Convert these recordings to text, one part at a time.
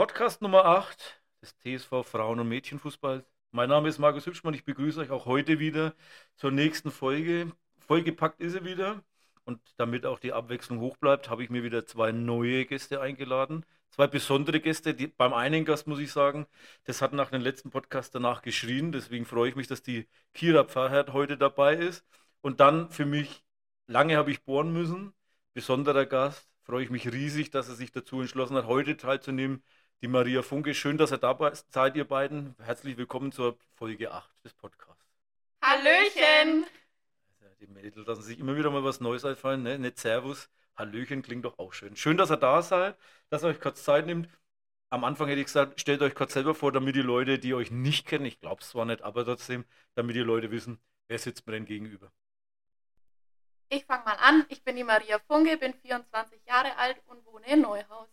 Podcast Nummer 8 des TSV Frauen- und Mädchenfußballs. Mein Name ist Markus Hübschmann. Ich begrüße euch auch heute wieder zur nächsten Folge. Vollgepackt ist sie wieder. Und damit auch die Abwechslung hoch bleibt, habe ich mir wieder zwei neue Gäste eingeladen. Zwei besondere Gäste. Beim einen Gast muss ich sagen, das hat nach dem letzten Podcast danach geschrien. Deswegen freue ich mich, dass die Kira Pfarrherd heute dabei ist. Und dann für mich, lange habe ich bohren müssen, besonderer Gast. Freue ich mich riesig, dass er sich dazu entschlossen hat, heute teilzunehmen. Die Maria Funke, schön, dass ihr dabei seid, ihr beiden. Herzlich willkommen zur Folge 8 des Podcasts. Hallöchen! Also die Mädels lassen sich immer wieder mal was Neues einfallen, ne? Nicht Servus, Hallöchen klingt doch auch schön. Schön, dass ihr da seid, dass ihr euch kurz Zeit nimmt. Am Anfang hätte ich gesagt, stellt euch kurz selber vor, damit die Leute, die euch nicht kennen, ich glaube es zwar nicht, aber trotzdem, damit die Leute wissen, wer sitzt mir denn gegenüber. Ich fange mal an. Ich bin die Maria Funke, bin 24 Jahre alt und wohne in Neuhaus.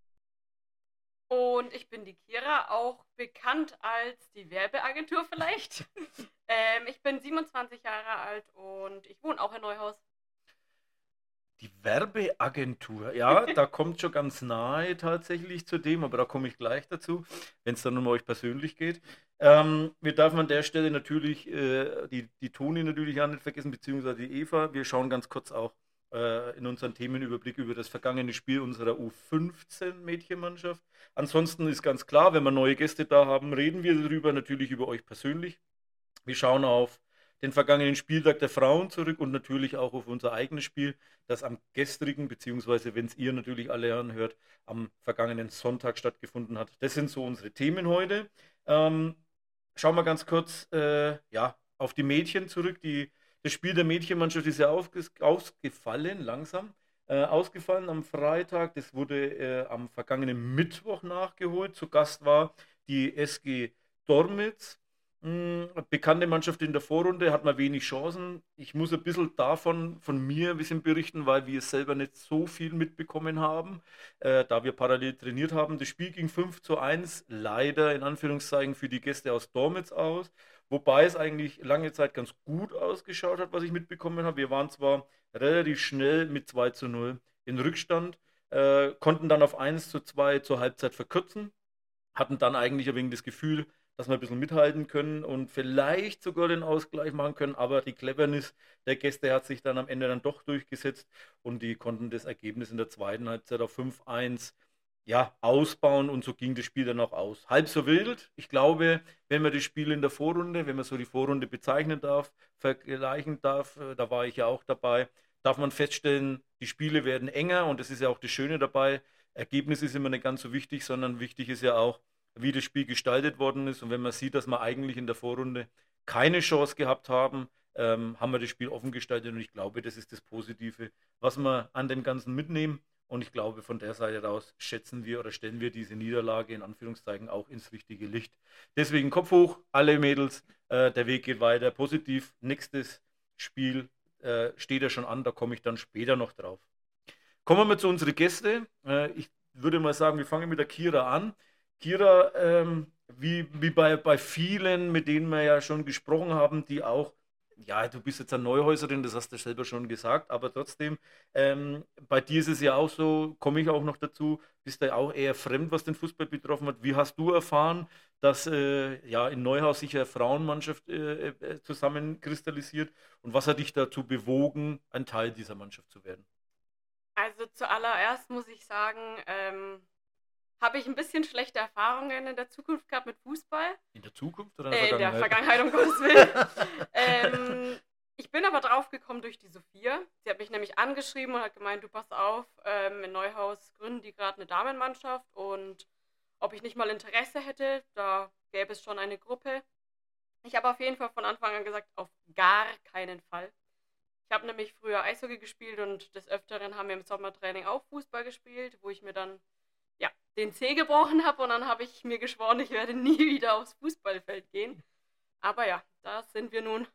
Und ich bin die Kira, auch bekannt als die Werbeagentur vielleicht. Ich bin 27 Jahre alt und ich wohne auch in Neuhaus. Die Werbeagentur, ja, da kommt schon ganz nahe tatsächlich zu dem, aber da komme ich gleich dazu, wenn es dann um euch persönlich geht. Wir dürfen an der Stelle natürlich die Toni natürlich auch nicht vergessen, beziehungsweise die Eva. Wir schauen ganz kurz auch in unseren Themenüberblick über das vergangene Spiel unserer U15-Mädchenmannschaft. Ansonsten ist ganz klar, wenn wir neue Gäste da haben, reden wir darüber, natürlich über euch persönlich. Wir schauen auf den vergangenen Spieltag der Frauen zurück und natürlich auch auf unser eigenes Spiel, das am gestrigen, beziehungsweise wenn es ihr natürlich alle anhört, am vergangenen Sonntag stattgefunden hat. Das sind so unsere Themen heute. Schauen wir ganz kurz auf die Mädchen zurück. Das Spiel der Mädchenmannschaft ist ja ausgefallen, langsam. Ausgefallen am Freitag. Das wurde am vergangenen Mittwoch nachgeholt. Zu Gast war die SG Dormitz. Bekannte Mannschaft in der Vorrunde, hat mal wenig Chancen. Ich muss ein bisschen von mir ein bisschen berichten, weil wir es selber nicht so viel mitbekommen haben, da wir parallel trainiert haben. Das Spiel ging 5:1, leider in Anführungszeichen für die Gäste aus Dormitz aus, wobei es eigentlich lange Zeit ganz gut ausgeschaut hat, was ich mitbekommen habe. Wir waren zwar relativ schnell mit 2:0 in Rückstand, konnten dann auf 1:2 zur Halbzeit verkürzen, hatten dann eigentlich ein wenig das Gefühl, dass wir ein bisschen mithalten können und vielleicht sogar den Ausgleich machen können. Aber die Cleverness der Gäste hat sich dann am Ende dann doch durchgesetzt und die konnten das Ergebnis in der zweiten Halbzeit auf 5:1 ausbauen und so ging das Spiel dann auch aus. Halb so wild. Ich glaube, wenn man das Spiel in der Vorrunde, wenn man so die Vorrunde bezeichnen darf, vergleichen darf, da war ich ja auch dabei, darf man feststellen, die Spiele werden enger und das ist ja auch das Schöne dabei. Ergebnis ist immer nicht ganz so wichtig, sondern wichtig ist ja auch, wie das Spiel gestaltet worden ist. Und wenn man sieht, dass wir eigentlich in der Vorrunde keine Chance gehabt haben, haben wir das Spiel offen gestaltet. Und ich glaube, das ist das Positive, was wir an dem Ganzen mitnehmen. Und ich glaube, von der Seite aus schätzen wir oder stellen wir diese Niederlage in Anführungszeichen auch ins richtige Licht. Deswegen Kopf hoch, alle Mädels, der Weg geht weiter. Positiv, nächstes Spiel steht ja schon an, da komme ich dann später noch drauf. Kommen wir mal zu unseren Gästen. Ich würde mal sagen, wir fangen mit der Kira an. Kira, wie bei vielen, mit denen wir ja schon gesprochen haben, die auch, ja, du bist jetzt eine Neuhäuserin, das hast du selber schon gesagt, aber trotzdem, bei dir ist es ja auch so, komme ich auch noch dazu, bist du ja auch eher fremd, was den Fußball betroffen hat. Wie hast du erfahren, dass in Neuhaus sich eine Frauenmannschaft zusammenkristallisiert und was hat dich dazu bewogen, ein Teil dieser Mannschaft zu werden? Also zuallererst muss ich sagen, habe ich ein bisschen schlechte Erfahrungen in der Zukunft gehabt mit Fußball. In der Zukunft oder in der In der Vergangenheit? Vergangenheit, um Gottes Willen. Ich bin aber drauf gekommen durch die Sophia. Sie hat mich nämlich angeschrieben und hat gemeint, du pass auf, in Neuhaus gründen die gerade eine Damenmannschaft und ob ich nicht mal Interesse hätte, da gäbe es schon eine Gruppe. Ich habe auf jeden Fall von Anfang an gesagt, auf gar keinen Fall. Ich habe nämlich früher Eishockey gespielt und des Öfteren haben wir im Sommertraining auch Fußball gespielt, wo ich mir dann den Zeh gebrochen habe und dann habe ich mir geschworen, ich werde nie wieder aufs Fußballfeld gehen. Aber ja, da sind wir nun.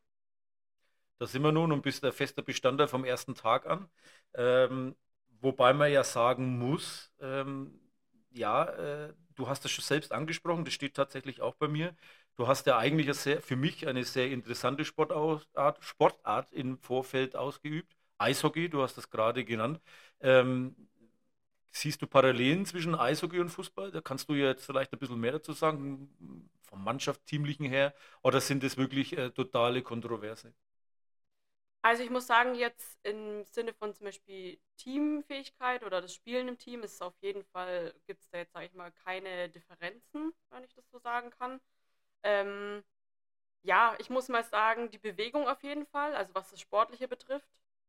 Da sind wir nun und bist der feste Bestandteil vom ersten Tag an. Wobei man ja sagen muss, du hast das schon selbst angesprochen, das steht tatsächlich auch bei mir. Du hast ja eigentlich für mich eine sehr interessante Sportart im Vorfeld ausgeübt. Eishockey, du hast das gerade genannt. Siehst du Parallelen zwischen Eishockey und Fußball? Da kannst du ja jetzt vielleicht ein bisschen mehr dazu sagen, vom Mannschaftsteamlichen her. Oder sind es wirklich totale Kontroverse? Also ich muss sagen, jetzt im Sinne von zum Beispiel Teamfähigkeit oder das Spielen im Team ist es auf jeden Fall, gibt es da jetzt, sage ich mal, keine Differenzen, wenn ich das so sagen kann. Ähm, ja, ich muss mal sagen, die Bewegung auf jeden Fall, also was das Sportliche betrifft.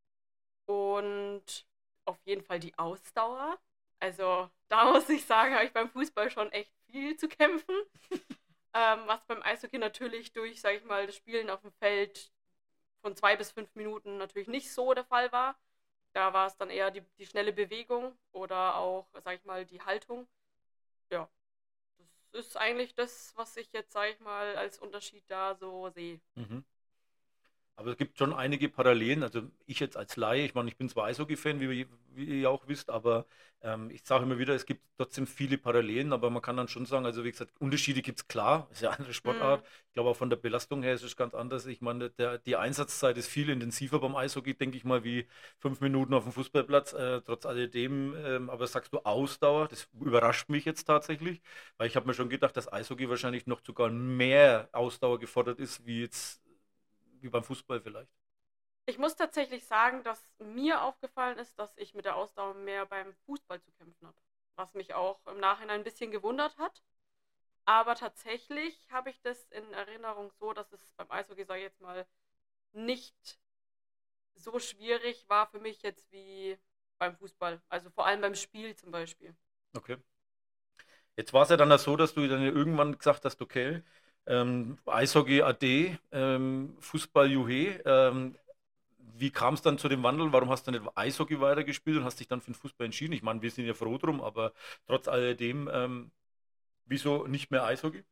Und auf jeden Fall die Ausdauer. Also da muss ich sagen, habe ich beim Fußball schon echt viel zu kämpfen. Was beim Eishockey natürlich durch, sage ich mal, das Spielen auf dem Feld von 2 bis 5 Minuten natürlich nicht so der Fall war. Da war es dann eher die schnelle Bewegung oder auch, sag ich mal, die Haltung. Ja, das ist eigentlich das, was ich jetzt, sag ich mal, als Unterschied da so sehe. Mhm. Aber es gibt schon einige Parallelen. Also ich jetzt als Laie, ich meine, ich bin zwar Eishockey-Fan, wie ihr auch wisst, aber ich sage immer wieder, es gibt trotzdem viele Parallelen, aber man kann dann schon sagen, also wie gesagt, Unterschiede gibt es klar, ist ja eine andere Mm, Sportart. Ich glaube auch von der Belastung her ist es ganz anders. Ich meine, die Einsatzzeit ist viel intensiver beim Eishockey, denke ich mal, wie 5 Minuten auf dem Fußballplatz. Trotz alledem, aber sagst du Ausdauer, das überrascht mich jetzt tatsächlich, weil ich habe mir schon gedacht, dass Eishockey wahrscheinlich noch sogar mehr Ausdauer gefordert ist, wie beim Fußball vielleicht. Ich muss tatsächlich sagen, dass mir aufgefallen ist, dass ich mit der Ausdauer mehr beim Fußball zu kämpfen habe. Was mich auch im Nachhinein ein bisschen gewundert hat. Aber tatsächlich habe ich das in Erinnerung so, dass es beim Eishockey, sage ich jetzt mal, nicht so schwierig war für mich jetzt wie beim Fußball. Also vor allem beim Spiel zum Beispiel. Okay. Jetzt war es ja dann auch so, dass du dann ja irgendwann gesagt hast, okay, Eishockey AD, Fußball Juhe. Wie kam es dann zu dem Wandel? Warum hast du nicht Eishockey weitergespielt und hast dich dann für den Fußball entschieden? Ich meine, wir sind ja froh drum, aber trotz alledem, wieso nicht mehr Eishockey?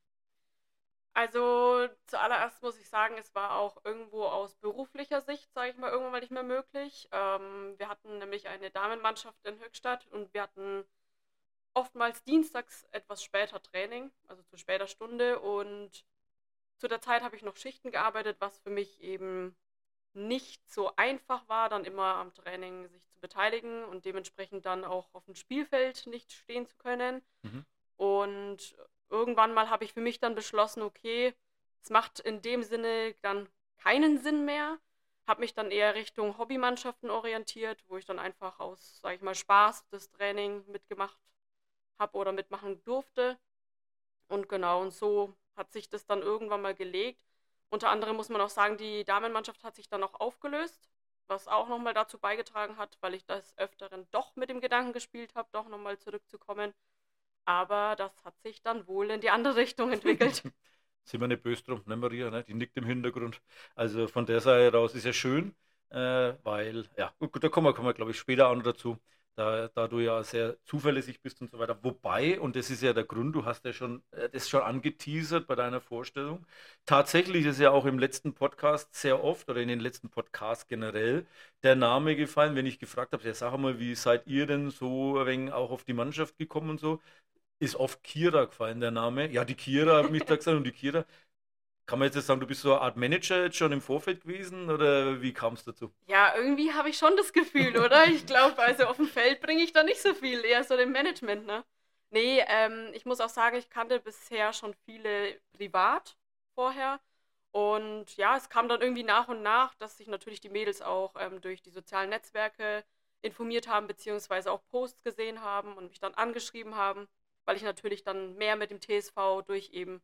Also zuallererst muss ich sagen, es war auch irgendwo aus beruflicher Sicht, sage ich mal, irgendwann mal nicht mehr möglich. Wir hatten nämlich eine Damenmannschaft in Höchstadt und wir hatten oftmals dienstags etwas später Training, also zu später Stunde. Und zu der Zeit habe ich noch Schichten gearbeitet, was für mich eben nicht so einfach war, dann immer am Training sich zu beteiligen und dementsprechend dann auch auf dem Spielfeld nicht stehen zu können. Mhm. Und irgendwann mal habe ich für mich dann beschlossen, okay, es macht in dem Sinne dann keinen Sinn mehr. Habe mich dann eher Richtung Hobbymannschaften orientiert, wo ich dann einfach aus, sage ich mal, Spaß das Training mitgemacht habe oder mitmachen durfte. Und genau, und so hat sich das dann irgendwann mal gelegt. Unter anderem muss man auch sagen, die Damenmannschaft hat sich dann auch aufgelöst, was auch nochmal dazu beigetragen hat, weil ich des Öfteren doch mit dem Gedanken gespielt habe, doch nochmal zurückzukommen. Aber das hat sich dann wohl in die andere Richtung entwickelt. Sind wir nicht böse drum, ne Maria, ne? Die nickt im Hintergrund. Also von der Seite raus ist ja schön, weil, ja, gut, da kommen wir glaube ich, später auch noch dazu, da du ja sehr zuverlässig bist und so weiter. Wobei, und das ist ja der Grund, du hast ja schon das schon angeteasert bei deiner Vorstellung. Tatsächlich ist ja auch im letzten Podcast sehr oft oder in den letzten Podcasts generell der Name gefallen, wenn ich gefragt habe, ja, sag mal, wie seid ihr denn so ein wenig auch auf die Mannschaft gekommen und so? Ist oft Kira gefallen, der Name. Ja, die Kira hat mich da gesagt und die Kira. Kann man jetzt sagen, du bist so eine Art Manager jetzt schon im Vorfeld gewesen oder wie kam es dazu? Ja, irgendwie habe ich schon das Gefühl, oder? Ich glaube, also auf dem Feld bringe ich da nicht so viel, eher so dem Management, ne? Nee, ich muss auch sagen, ich kannte bisher schon viele privat vorher. Und ja, es kam dann irgendwie nach und nach, dass sich natürlich die Mädels auch durch die sozialen Netzwerke informiert haben, beziehungsweise auch Posts gesehen haben und mich dann angeschrieben haben, weil ich natürlich dann mehr mit dem TSV durch eben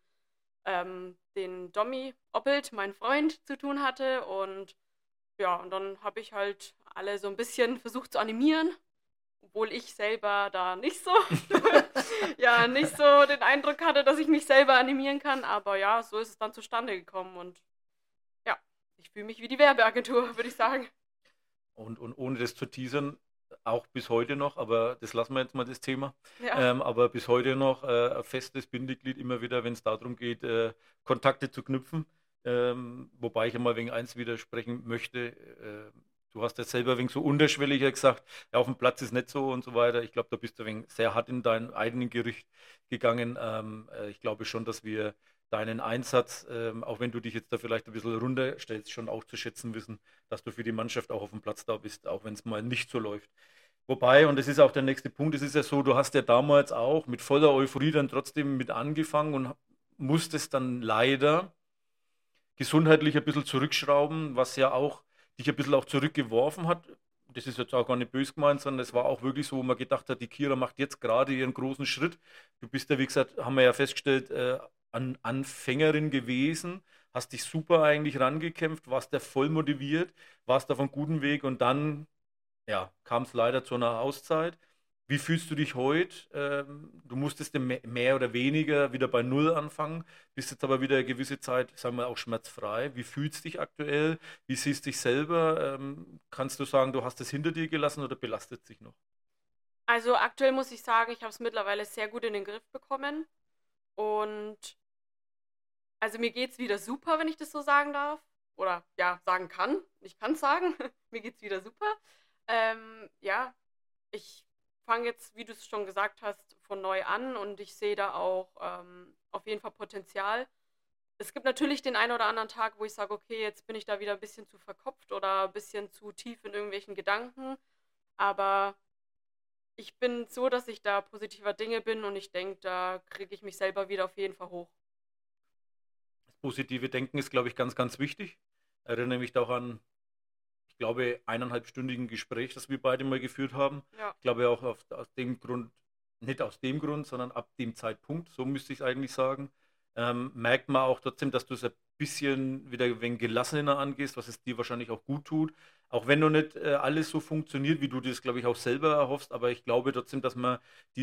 den Dommy Oppelt, meinen Freund, zu tun hatte. Und ja, und dann habe ich halt alle so ein bisschen versucht zu animieren, obwohl ich selber da nicht so, ja, nicht so den Eindruck hatte, dass ich mich selber animieren kann. Aber ja, so ist es dann zustande gekommen. Und ja, ich fühle mich wie die Werbeagentur, würde ich sagen. Und ohne das zu teasern, auch bis heute noch, aber das lassen wir jetzt mal das Thema, Ja. aber bis heute noch ein festes Bindeglied immer wieder, wenn es darum geht, Kontakte zu knüpfen. Wobei ich einmal wegen eins widersprechen möchte. Du hast jetzt selber wegen so unterschwelliger gesagt, ja, auf dem Platz ist nicht so und so weiter. Ich glaube, da bist du wegen sehr hart in dein eigenen Gericht gegangen. Ich glaube schon, dass wir deinen Einsatz, auch wenn du dich jetzt da vielleicht ein bisschen runterstellst, schon auch zu schätzen wissen, dass du für die Mannschaft auch auf dem Platz da bist, auch wenn es mal nicht so läuft. Wobei, und das ist auch der nächste Punkt, es ist ja so, du hast ja damals auch mit voller Euphorie dann trotzdem mit angefangen und musstest dann leider gesundheitlich ein bisschen zurückschrauben, was ja auch dich ein bisschen auch zurückgeworfen hat. Das ist jetzt auch gar nicht böse gemeint, sondern es war auch wirklich so, wo man gedacht hat, die Kira macht jetzt gerade ihren großen Schritt. Du bist ja, wie gesagt, haben wir ja festgestellt, Anfängerin gewesen, hast dich super eigentlich rangekämpft, warst da voll motiviert, warst auf einem guten Weg und dann ja, kam es leider zu einer Auszeit. Wie fühlst du dich heute? Du musstest ja mehr oder weniger wieder bei Null anfangen, bist jetzt aber wieder eine gewisse Zeit, sagen wir auch schmerzfrei. Wie fühlst du dich aktuell? Wie siehst du dich selber? Kannst du sagen, du hast es hinter dir gelassen oder belastet sich noch? Also aktuell muss ich sagen, ich habe es mittlerweile sehr gut in den Griff bekommen. Und also mir geht's wieder super, wenn ich das so sagen darf. Oder ja, sagen kann. Ich kann es sagen. Mir geht's wieder super. Ja, ich fange jetzt, wie du es schon gesagt hast, von neu an und ich sehe da auch auf jeden Fall Potenzial. Es gibt natürlich den einen oder anderen Tag, wo ich sage, okay, jetzt bin ich da wieder ein bisschen zu verkopft oder ein bisschen zu tief in irgendwelchen Gedanken. Aber ich bin so, dass ich da positiver Dinge bin und ich denke, da kriege ich mich selber wieder auf jeden Fall hoch. Das positive Denken ist, glaube ich, ganz, ganz wichtig. Erinnere mich da auch an, ich glaube, 1,5-stündigen Gespräch, das wir beide mal geführt haben. Ja. Ich glaube auch aus dem Grund, nicht aus dem Grund, sondern ab dem Zeitpunkt, so müsste ich es eigentlich sagen, merkt man auch trotzdem, dass du es ein bisschen wieder ein wenig gelassener angehst, was es dir wahrscheinlich auch gut tut. Auch wenn noch nicht alles so funktioniert, wie du das, glaube ich, auch selber erhoffst, aber ich glaube trotzdem, dass man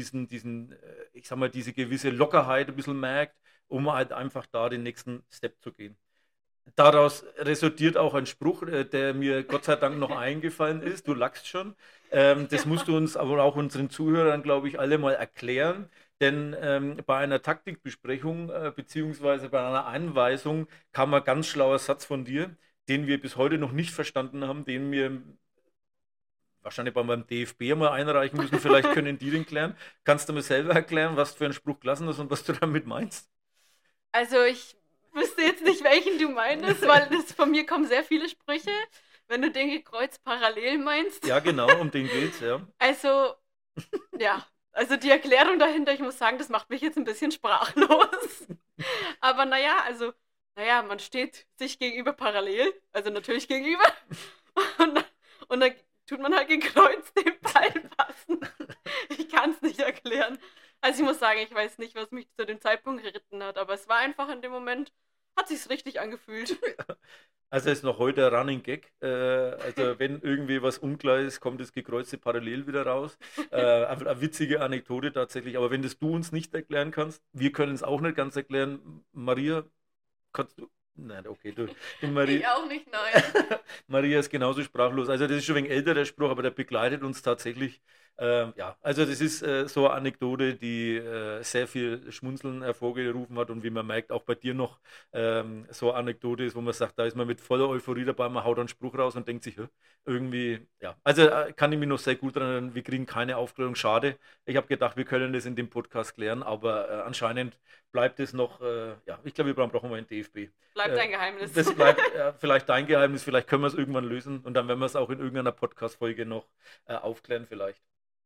ich sag mal, diese gewisse Lockerheit ein bisschen merkt, um halt einfach da den nächsten Step zu gehen. Daraus resultiert auch ein Spruch, der mir Gott sei Dank noch eingefallen ist. Du lachst schon. Das musst du uns aber auch unseren Zuhörern, glaube ich, alle mal erklären. Denn bei einer Taktikbesprechung beziehungsweise bei einer Anweisung kam ein ganz schlauer Satz von dir, den wir bis heute noch nicht verstanden haben, den wir wahrscheinlich beim DFB mal einreichen müssen. Vielleicht können die den klären. Kannst du mir selber erklären, was du für einen Spruch gelassen hast und was du damit meinst? Also ich wüsste jetzt nicht, welchen du meinst, weil von mir kommen sehr viele Sprüche, wenn du den gekreuzt parallel meinst. Ja, genau, um den geht's, ja. Also, ja, also die Erklärung dahinter, ich muss sagen, das macht mich jetzt ein bisschen sprachlos. Aber naja, man steht sich gegenüber parallel, also natürlich gegenüber. Und, und dann tut man halt gekreuzt den Ball passen. Ich kann es nicht erklären. Also ich muss sagen, ich weiß nicht, was mich zu dem Zeitpunkt geritten hat, aber es war einfach in dem Moment, hat sich's richtig angefühlt. Also ist noch heute ein Running Gag. Also wenn irgendwie was unklar ist, kommt das gekreuzte Parallel wieder raus. Eine witzige Anekdote tatsächlich. Aber wenn das du uns nicht erklären kannst, wir können es auch nicht ganz erklären. Maria, kannst du? Nein, okay, du Maria. Ich auch nicht, nein. Maria ist genauso sprachlos. Also das ist schon ein wenig älter, der Spruch, aber der begleitet uns tatsächlich. Ja, also das ist so eine Anekdote, die sehr viel Schmunzeln hervorgerufen hat und wie man merkt, auch bei dir noch so eine Anekdote ist, wo man sagt, da ist man mit voller Euphorie dabei, man haut einen Spruch raus und denkt sich, "Hä?" Irgendwie, ja. Also kann ich mich noch sehr gut daran erinnern, wir kriegen keine Aufklärung, schade. Ich habe gedacht, wir können das in dem Podcast klären, aber anscheinend bleibt es noch, ja, ich glaube, wir brauchen mal einen DFB. Bleibt ein Geheimnis. Das bleibt vielleicht dein Geheimnis, vielleicht können wir es irgendwann lösen und dann werden wir es auch in irgendeiner Podcast-Folge noch aufklären vielleicht.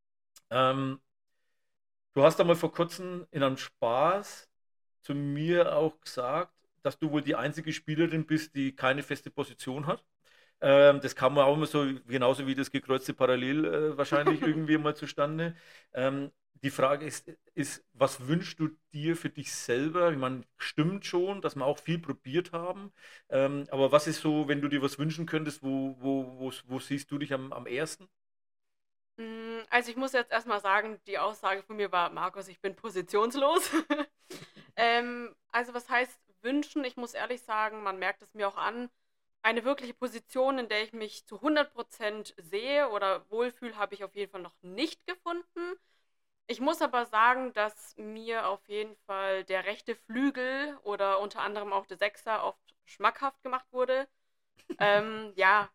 Du hast einmal vor kurzem in einem Spaß zu mir auch gesagt, dass du wohl die einzige Spielerin bist, die keine feste Position hat. Das kam auch immer so, genauso wie das gekreuzte Parallel wahrscheinlich irgendwie mal zustande. Die Frage ist, was wünschst du dir für dich selber? Ich meine, stimmt schon, dass wir auch viel probiert haben. Aber was ist so, wenn du dir was wünschen könntest, wo siehst du dich am ersten? Also ich muss jetzt erstmal sagen, die Aussage von mir war, Markus, ich bin positionslos. Also was heißt wünschen? Ich muss ehrlich sagen, man merkt es mir auch an, eine wirkliche Position, in der ich mich zu 100% sehe oder wohlfühle, habe ich auf jeden Fall noch nicht gefunden. Ich muss aber sagen, dass mir auf jeden Fall der rechte Flügel oder unter anderem auch der Sechser oft schmackhaft gemacht wurde. Ja,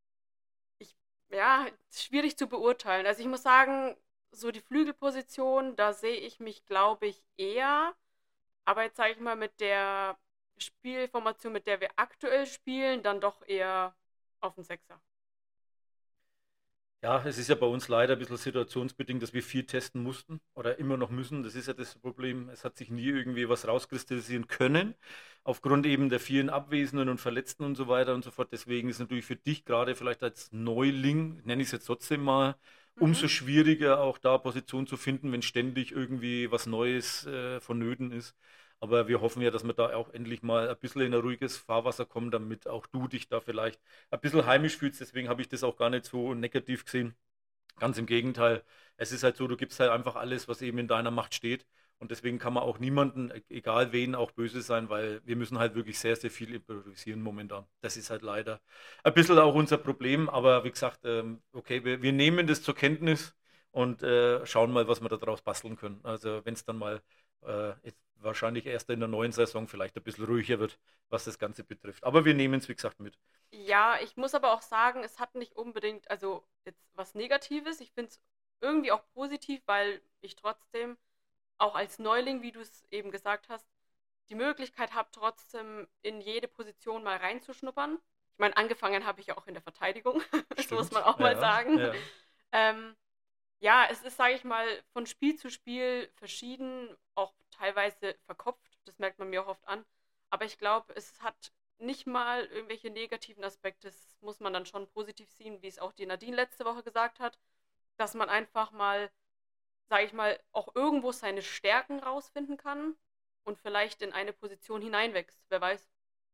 ja, schwierig zu beurteilen. Also ich muss sagen, so die Flügelposition, da sehe ich mich, glaube ich, eher. Aber jetzt sage ich mal, mit der Spielformation, mit der wir aktuell spielen, dann doch eher auf den Sechser. Ja, es ist ja bei uns leider ein bisschen situationsbedingt, dass wir viel testen mussten oder immer noch müssen. Das ist ja das Problem. Es hat sich nie irgendwie was rauskristallisieren können, aufgrund eben der vielen Abwesenden und Verletzten und so weiter und so fort. Deswegen ist natürlich für dich gerade vielleicht als Neuling, nenne ich es jetzt trotzdem mal, Mhm. umso schwieriger auch da Position zu finden, wenn ständig irgendwie was Neues vonnöten ist. Aber wir hoffen ja, dass wir da auch endlich mal ein bisschen in ein ruhiges Fahrwasser kommen, damit auch du dich da vielleicht ein bisschen heimisch fühlst. Deswegen habe ich das auch gar nicht so negativ gesehen. Ganz im Gegenteil. Es ist halt so, du gibst halt einfach alles, was eben in deiner Macht steht. Und deswegen kann man auch niemanden, egal wen, auch böse sein, weil wir müssen halt wirklich sehr, sehr viel improvisieren momentan. Das ist halt leider ein bisschen auch unser Problem. Aber wie gesagt, okay, wir nehmen das zur Kenntnis und schauen mal, was wir da draus basteln können. Also wenn es dann mal jetzt wahrscheinlich erst in der neuen Saison vielleicht ein bisschen ruhiger wird, was das Ganze betrifft. Aber wir nehmen es, wie gesagt, mit. Ja, ich muss aber auch sagen, es hat nicht unbedingt, also jetzt was Negatives. Ich finde es irgendwie auch positiv, weil ich trotzdem auch als Neuling, wie du es eben gesagt hast, die Möglichkeit habe, trotzdem in jede Position mal reinzuschnuppern. Ich meine, angefangen habe ich ja auch in der Verteidigung, das muss man Stimmt. auch mal Ja, sagen. ja. Ähm, ja, es ist, sage ich mal, von Spiel zu Spiel verschieden, auch teilweise verkopft. Das merkt man mir auch oft an. Aber ich glaube, es hat nicht mal irgendwelche negativen Aspekte. Das muss man dann schon positiv sehen, wie es auch die Nadine letzte Woche gesagt hat, dass man einfach mal, sage ich mal, auch irgendwo seine Stärken rausfinden kann und vielleicht in eine Position hineinwächst. Wer weiß.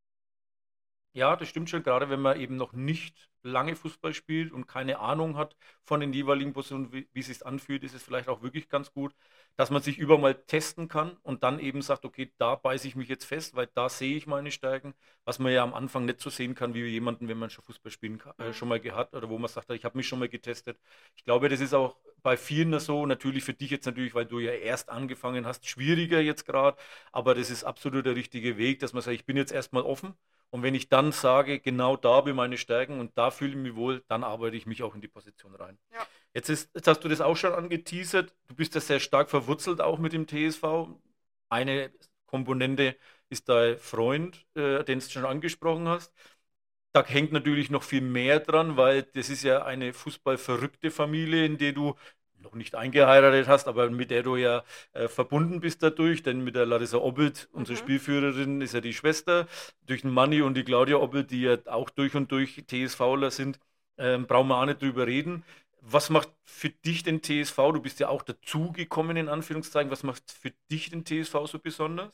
Ja, das stimmt schon, gerade wenn man eben noch nicht lange Fußball spielt und keine Ahnung hat von den jeweiligen Positionen, wie es sich anfühlt, ist es vielleicht auch wirklich ganz gut, dass man sich überall mal testen kann und dann eben sagt, okay, da beiße ich mich jetzt fest, weil da sehe ich meine Stärken, was man ja am Anfang nicht so sehen kann wie jemanden, wenn man schon Fußball spielen Mhm. schon mal gehabt oder wo man sagt, ich habe mich schon mal getestet. Ich glaube, das ist auch bei vielen so, natürlich für dich jetzt natürlich, weil du ja erst angefangen hast, schwieriger jetzt gerade, aber das ist absolut der richtige Weg, dass man sagt, ich bin jetzt erstmal offen. Und wenn ich dann sage, genau da habe ich meine Stärken und da fühle ich mich wohl, dann arbeite ich mich auch in die Position rein. Ja. Jetzt hast du das auch schon angeteasert. Du bist ja sehr stark verwurzelt auch mit dem TSV. Eine Komponente ist dein Freund, den du schon angesprochen hast. Da hängt natürlich noch viel mehr dran, weil das ist ja eine fußballverrückte Familie, in der du noch nicht eingeheiratet hast, aber mit der du ja verbunden bist dadurch, denn mit der Larissa Obbelt, unsere Mhm. Spielführerin, ist ja die Schwester, durch den Manni und die Claudia Obbelt, die ja auch durch und durch TSVler sind, brauchen wir auch nicht drüber reden. Was macht für dich den TSV? Du bist ja auch dazugekommen, in Anführungszeichen. Was macht für dich den TSV so besonders?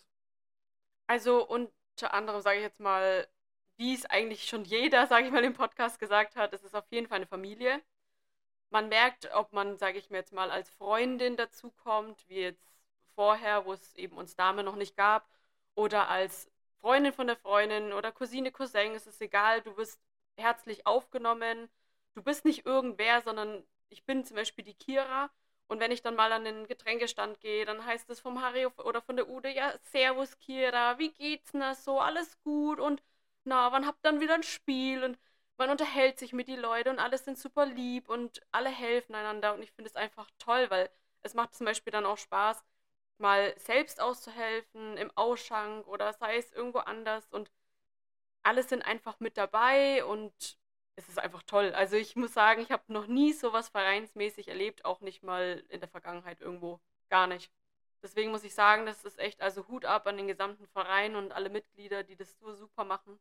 Also unter anderem sage ich jetzt mal, wie es eigentlich schon jeder, sage ich mal, im Podcast gesagt hat, es ist auf jeden Fall eine Familie. Man merkt, ob man, sage ich mir jetzt mal, als Freundin dazukommt, wie jetzt vorher, wo es eben uns Dame noch nicht gab, oder als Freundin von der Freundin oder Cousine, Cousin, es ist egal, du wirst herzlich aufgenommen. Du bist nicht irgendwer, sondern ich bin zum Beispiel die Kira. Und wenn ich dann mal an den Getränkestand gehe, dann heißt es vom Harry oder von der Ude, ja, Servus Kira, wie geht's denn so? Alles gut? Und na, wann habt ihr dann wieder ein Spiel? Und man unterhält sich mit die Leute und alle sind super lieb und alle helfen einander. Und ich finde es einfach toll, weil es macht zum Beispiel dann auch Spaß, mal selbst auszuhelfen im Ausschank oder sei es irgendwo anders. Und alle sind einfach mit dabei und es ist einfach toll. Also ich muss sagen, ich habe noch nie sowas vereinsmäßig erlebt, auch nicht mal in der Vergangenheit irgendwo. Gar nicht. Deswegen muss ich sagen, das ist echt, also Hut ab an den gesamten Verein und alle Mitglieder, die das so super machen.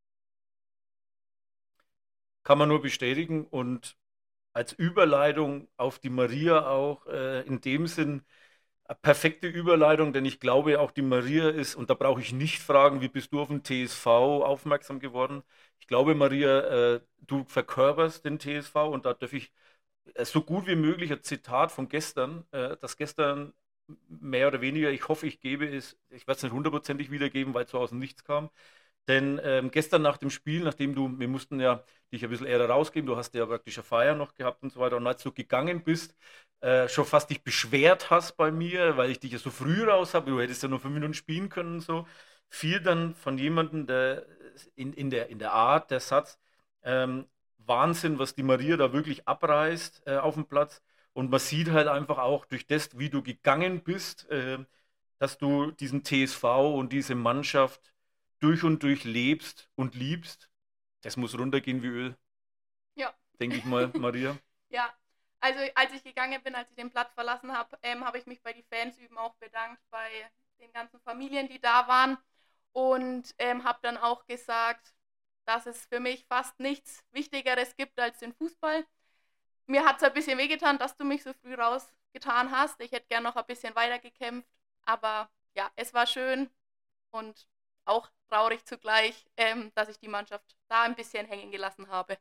Kann man nur bestätigen und als Überleitung auf die Maria auch in dem Sinn eine perfekte Überleitung, denn ich glaube auch die Maria ist, und da brauche ich nicht fragen, wie bist du auf den TSV aufmerksam geworden? Ich glaube, Maria, du verkörperst den TSV und da darf ich so gut wie möglich ein Zitat von gestern, das gestern mehr oder weniger, ich hoffe, ich gebe es, ich werde es nicht hundertprozentig wiedergeben, weil es so aus dem Nichts kam. Denn gestern nach dem Spiel, wir mussten ja dich ein bisschen eher rausgeben, du hast ja praktisch eine Feier noch gehabt und so weiter, und als du gegangen bist, schon fast dich beschwert hast bei mir, weil ich dich ja so früh raus habe, du hättest ja nur 5 Minuten spielen können und so, fiel dann von jemandem, der in der Art, der Satz, ähm, Wahnsinn, was die Maria da wirklich abreißt auf dem Platz. Und man sieht halt einfach auch durch das, wie du gegangen bist, dass du diesen TSV und diese Mannschaft durch und durch lebst und liebst. Das muss runtergehen wie Öl, Ja. denke ich mal, Maria. Ja, also als ich gegangen bin, als ich den Platz verlassen habe, habe ich mich bei den Fans eben auch bedankt, bei den ganzen Familien, die da waren und habe dann auch gesagt, dass es für mich fast nichts Wichtigeres gibt als den Fußball. Mir hat es ein bisschen wehgetan, dass du mich so früh rausgetan hast. Ich hätte gern noch ein bisschen weiter gekämpft, aber ja, es war schön und auch traurig zugleich, dass ich die Mannschaft da ein bisschen hängen gelassen habe.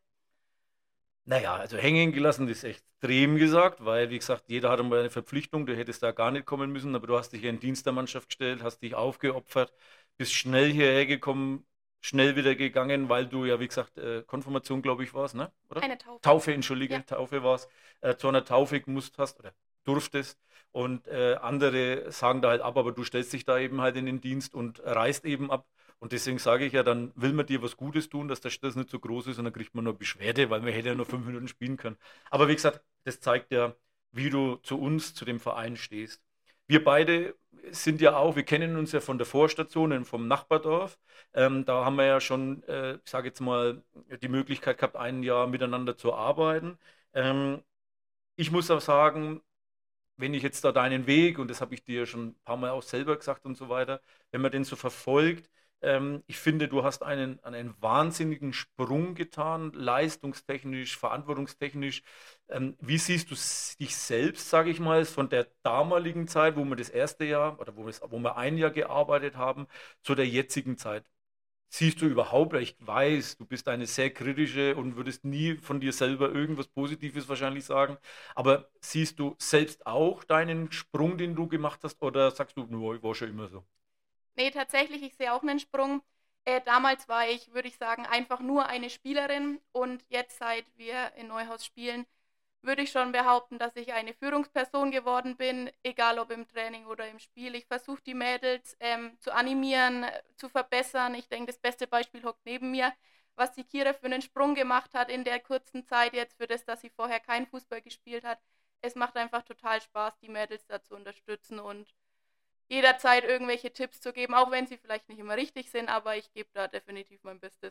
Naja, also hängen gelassen ist extrem gesagt, weil, wie gesagt, jeder hatte mal eine Verpflichtung, du hättest da gar nicht kommen müssen, aber du hast dich hier in Dienst der Mannschaft gestellt, hast dich aufgeopfert, bist schnell hierher gekommen, schnell wieder gegangen, weil du ja, wie gesagt, Konfirmation, glaube ich, warst, ne? Oder? Eine Taufe. Taufe, Ja. entschuldige, Taufe warst, zu einer Taufe gemusst hast oder durftest. Und andere sagen da halt ab, aber du stellst dich da eben halt in den Dienst und reist eben ab. Und deswegen sage ich ja, dann will man dir was Gutes tun, dass der Stress nicht so groß ist und dann kriegt man nur Beschwerde, weil man hätte ja nur 5 Minuten spielen können. Aber wie gesagt, das zeigt ja, wie du zu uns, zu dem Verein stehst. Wir beide sind ja auch, wir kennen uns ja von der Vorstation und vom Nachbardorf. Da haben wir ja schon, ich sage jetzt mal, die Möglichkeit gehabt, ein Jahr miteinander zu arbeiten. Ähm, Ich muss auch sagen, wenn ich jetzt da deinen Weg, und das habe ich dir schon ein paar Mal auch selber gesagt und so weiter, wenn man den so verfolgt, ich finde, du hast einen wahnsinnigen Sprung getan, leistungstechnisch, verantwortungstechnisch. Wie siehst du dich selbst, sage ich mal, von der damaligen Zeit, wo wir das erste Jahr oder wo wir ein Jahr gearbeitet haben, zu der jetzigen Zeit? Siehst du überhaupt, ich weiß, du bist eine sehr kritische und würdest nie von dir selber irgendwas Positives wahrscheinlich sagen, aber siehst du selbst auch deinen Sprung, den du gemacht hast, oder sagst du, nur, ich war schon immer so? Nee, tatsächlich, ich sehe auch einen Sprung. Damals war ich, würde ich sagen, einfach nur eine Spielerin und jetzt, seit wir in Neuhaus spielen, würde ich schon behaupten, dass ich eine Führungsperson geworden bin, egal ob im Training oder im Spiel. Ich versuche die Mädels zu animieren, zu verbessern. Ich denke, das beste Beispiel hockt neben mir, was die Kira für einen Sprung gemacht hat in der kurzen Zeit jetzt, für das, dass sie vorher keinen Fußball gespielt hat. Es macht einfach total Spaß, die Mädels da zu unterstützen und jederzeit irgendwelche Tipps zu geben, auch wenn sie vielleicht nicht immer richtig sind, aber ich gebe da definitiv mein Bestes.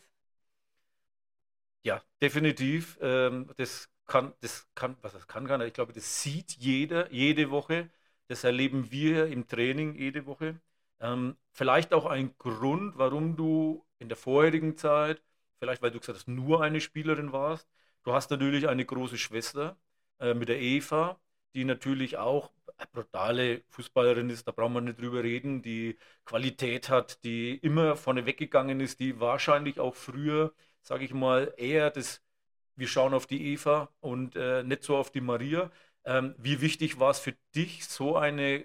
Ja, definitiv. Was das kann, ich glaube, das sieht jeder jede Woche. Das erleben wir im Training jede Woche. Vielleicht auch ein Grund, warum du in der vorherigen Zeit, vielleicht weil du gesagt hast, nur eine Spielerin warst. Du hast natürlich eine große Schwester mit der Eva, die natürlich auch eine brutale Fußballerin ist, da brauchen wir nicht drüber reden, die Qualität hat, die immer vorne weggegangen ist, die wahrscheinlich auch früher, sage ich mal, eher wir schauen auf die Eva und nicht so auf die Maria. Wie wichtig war es für dich, so eine,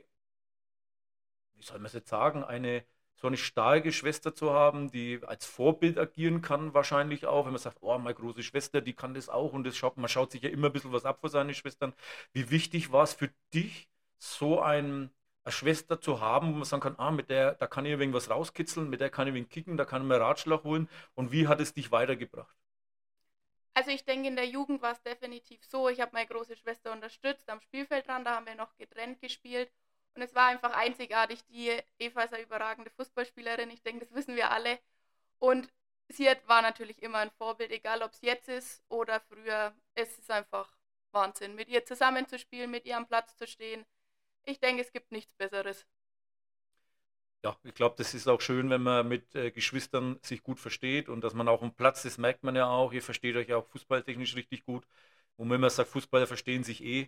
wie soll man es jetzt sagen, so eine starke Schwester zu haben, die als Vorbild agieren kann, wahrscheinlich auch, wenn man sagt, oh, meine große Schwester, die kann das auch und man schaut sich ja immer ein bisschen was ab von seinen Schwestern. Wie wichtig war es für dich, so eine Schwester zu haben, wo man sagen kann, mit der, da kann ich irgendwas rauskitzeln, mit der kann ich wen kicken, da kann ich mir Ratschlag holen und wie hat es dich weitergebracht? Also ich denke, in der Jugend war es definitiv so, ich habe meine große Schwester unterstützt am Spielfeldrand, da haben wir noch getrennt gespielt und es war einfach einzigartig. Die Eva ist eine überragende Fußballspielerin, ich denke, das wissen wir alle. Und war natürlich immer ein Vorbild, egal ob es jetzt ist oder früher. Es ist einfach Wahnsinn, mit ihr zusammenzuspielen, mit ihr am Platz zu stehen. Ich denke, es gibt nichts Besseres. Ja, ich glaube, das ist auch schön, wenn man mit Geschwistern sich gut versteht und dass man auch am Platz, das merkt man ja auch, ihr versteht euch ja auch fußballtechnisch richtig gut. Und wenn man sagt, Fußballer verstehen sich eh,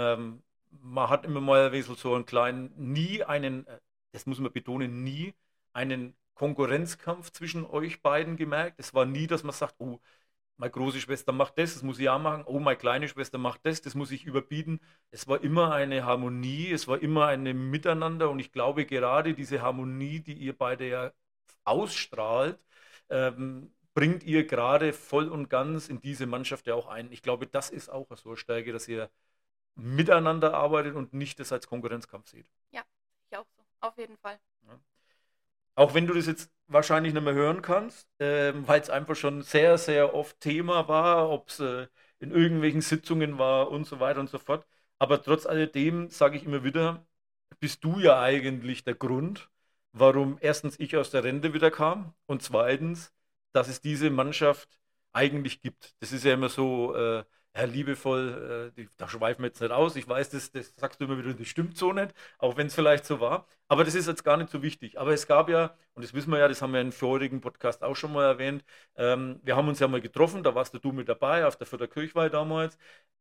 man hat immer mal ein bisschen so einen kleinen, nie einen, das muss man betonen, nie einen Konkurrenzkampf zwischen euch beiden gemerkt. Es war nie, dass man sagt, oh, meine große Schwester macht das, das muss ich auch machen. Oh, meine kleine Schwester macht das, das muss ich überbieten. Es war immer eine Harmonie, es war immer ein Miteinander und ich glaube, gerade diese Harmonie, die ihr beide ja ausstrahlt, bringt ihr gerade voll und ganz in diese Mannschaft ja auch ein. Ich glaube, das ist auch so eine Stärke, dass ihr miteinander arbeitet und nicht das als Konkurrenzkampf seht. Ja, ich auch so, auf jeden Fall. Ja. Auch wenn du das jetzt wahrscheinlich nicht mehr hören kannst, weil es einfach schon sehr, sehr oft Thema war, ob es in irgendwelchen Sitzungen war und so weiter und so fort. Aber trotz alledem sage ich immer wieder, bist du ja eigentlich der Grund, warum erstens ich aus der Rente wieder kam und zweitens, dass es diese Mannschaft eigentlich gibt. Das ist ja immer so, ja, liebevoll, da schweifen wir jetzt nicht aus. Ich weiß, das sagst du immer wieder, das stimmt so nicht, auch wenn es vielleicht so war. Aber das ist jetzt gar nicht so wichtig. Aber es gab ja, und das wissen wir ja, das haben wir im vorigen Podcast auch schon mal erwähnt, wir haben uns ja mal getroffen, da warst du mit dabei, auf der Vierter Kirchweih damals.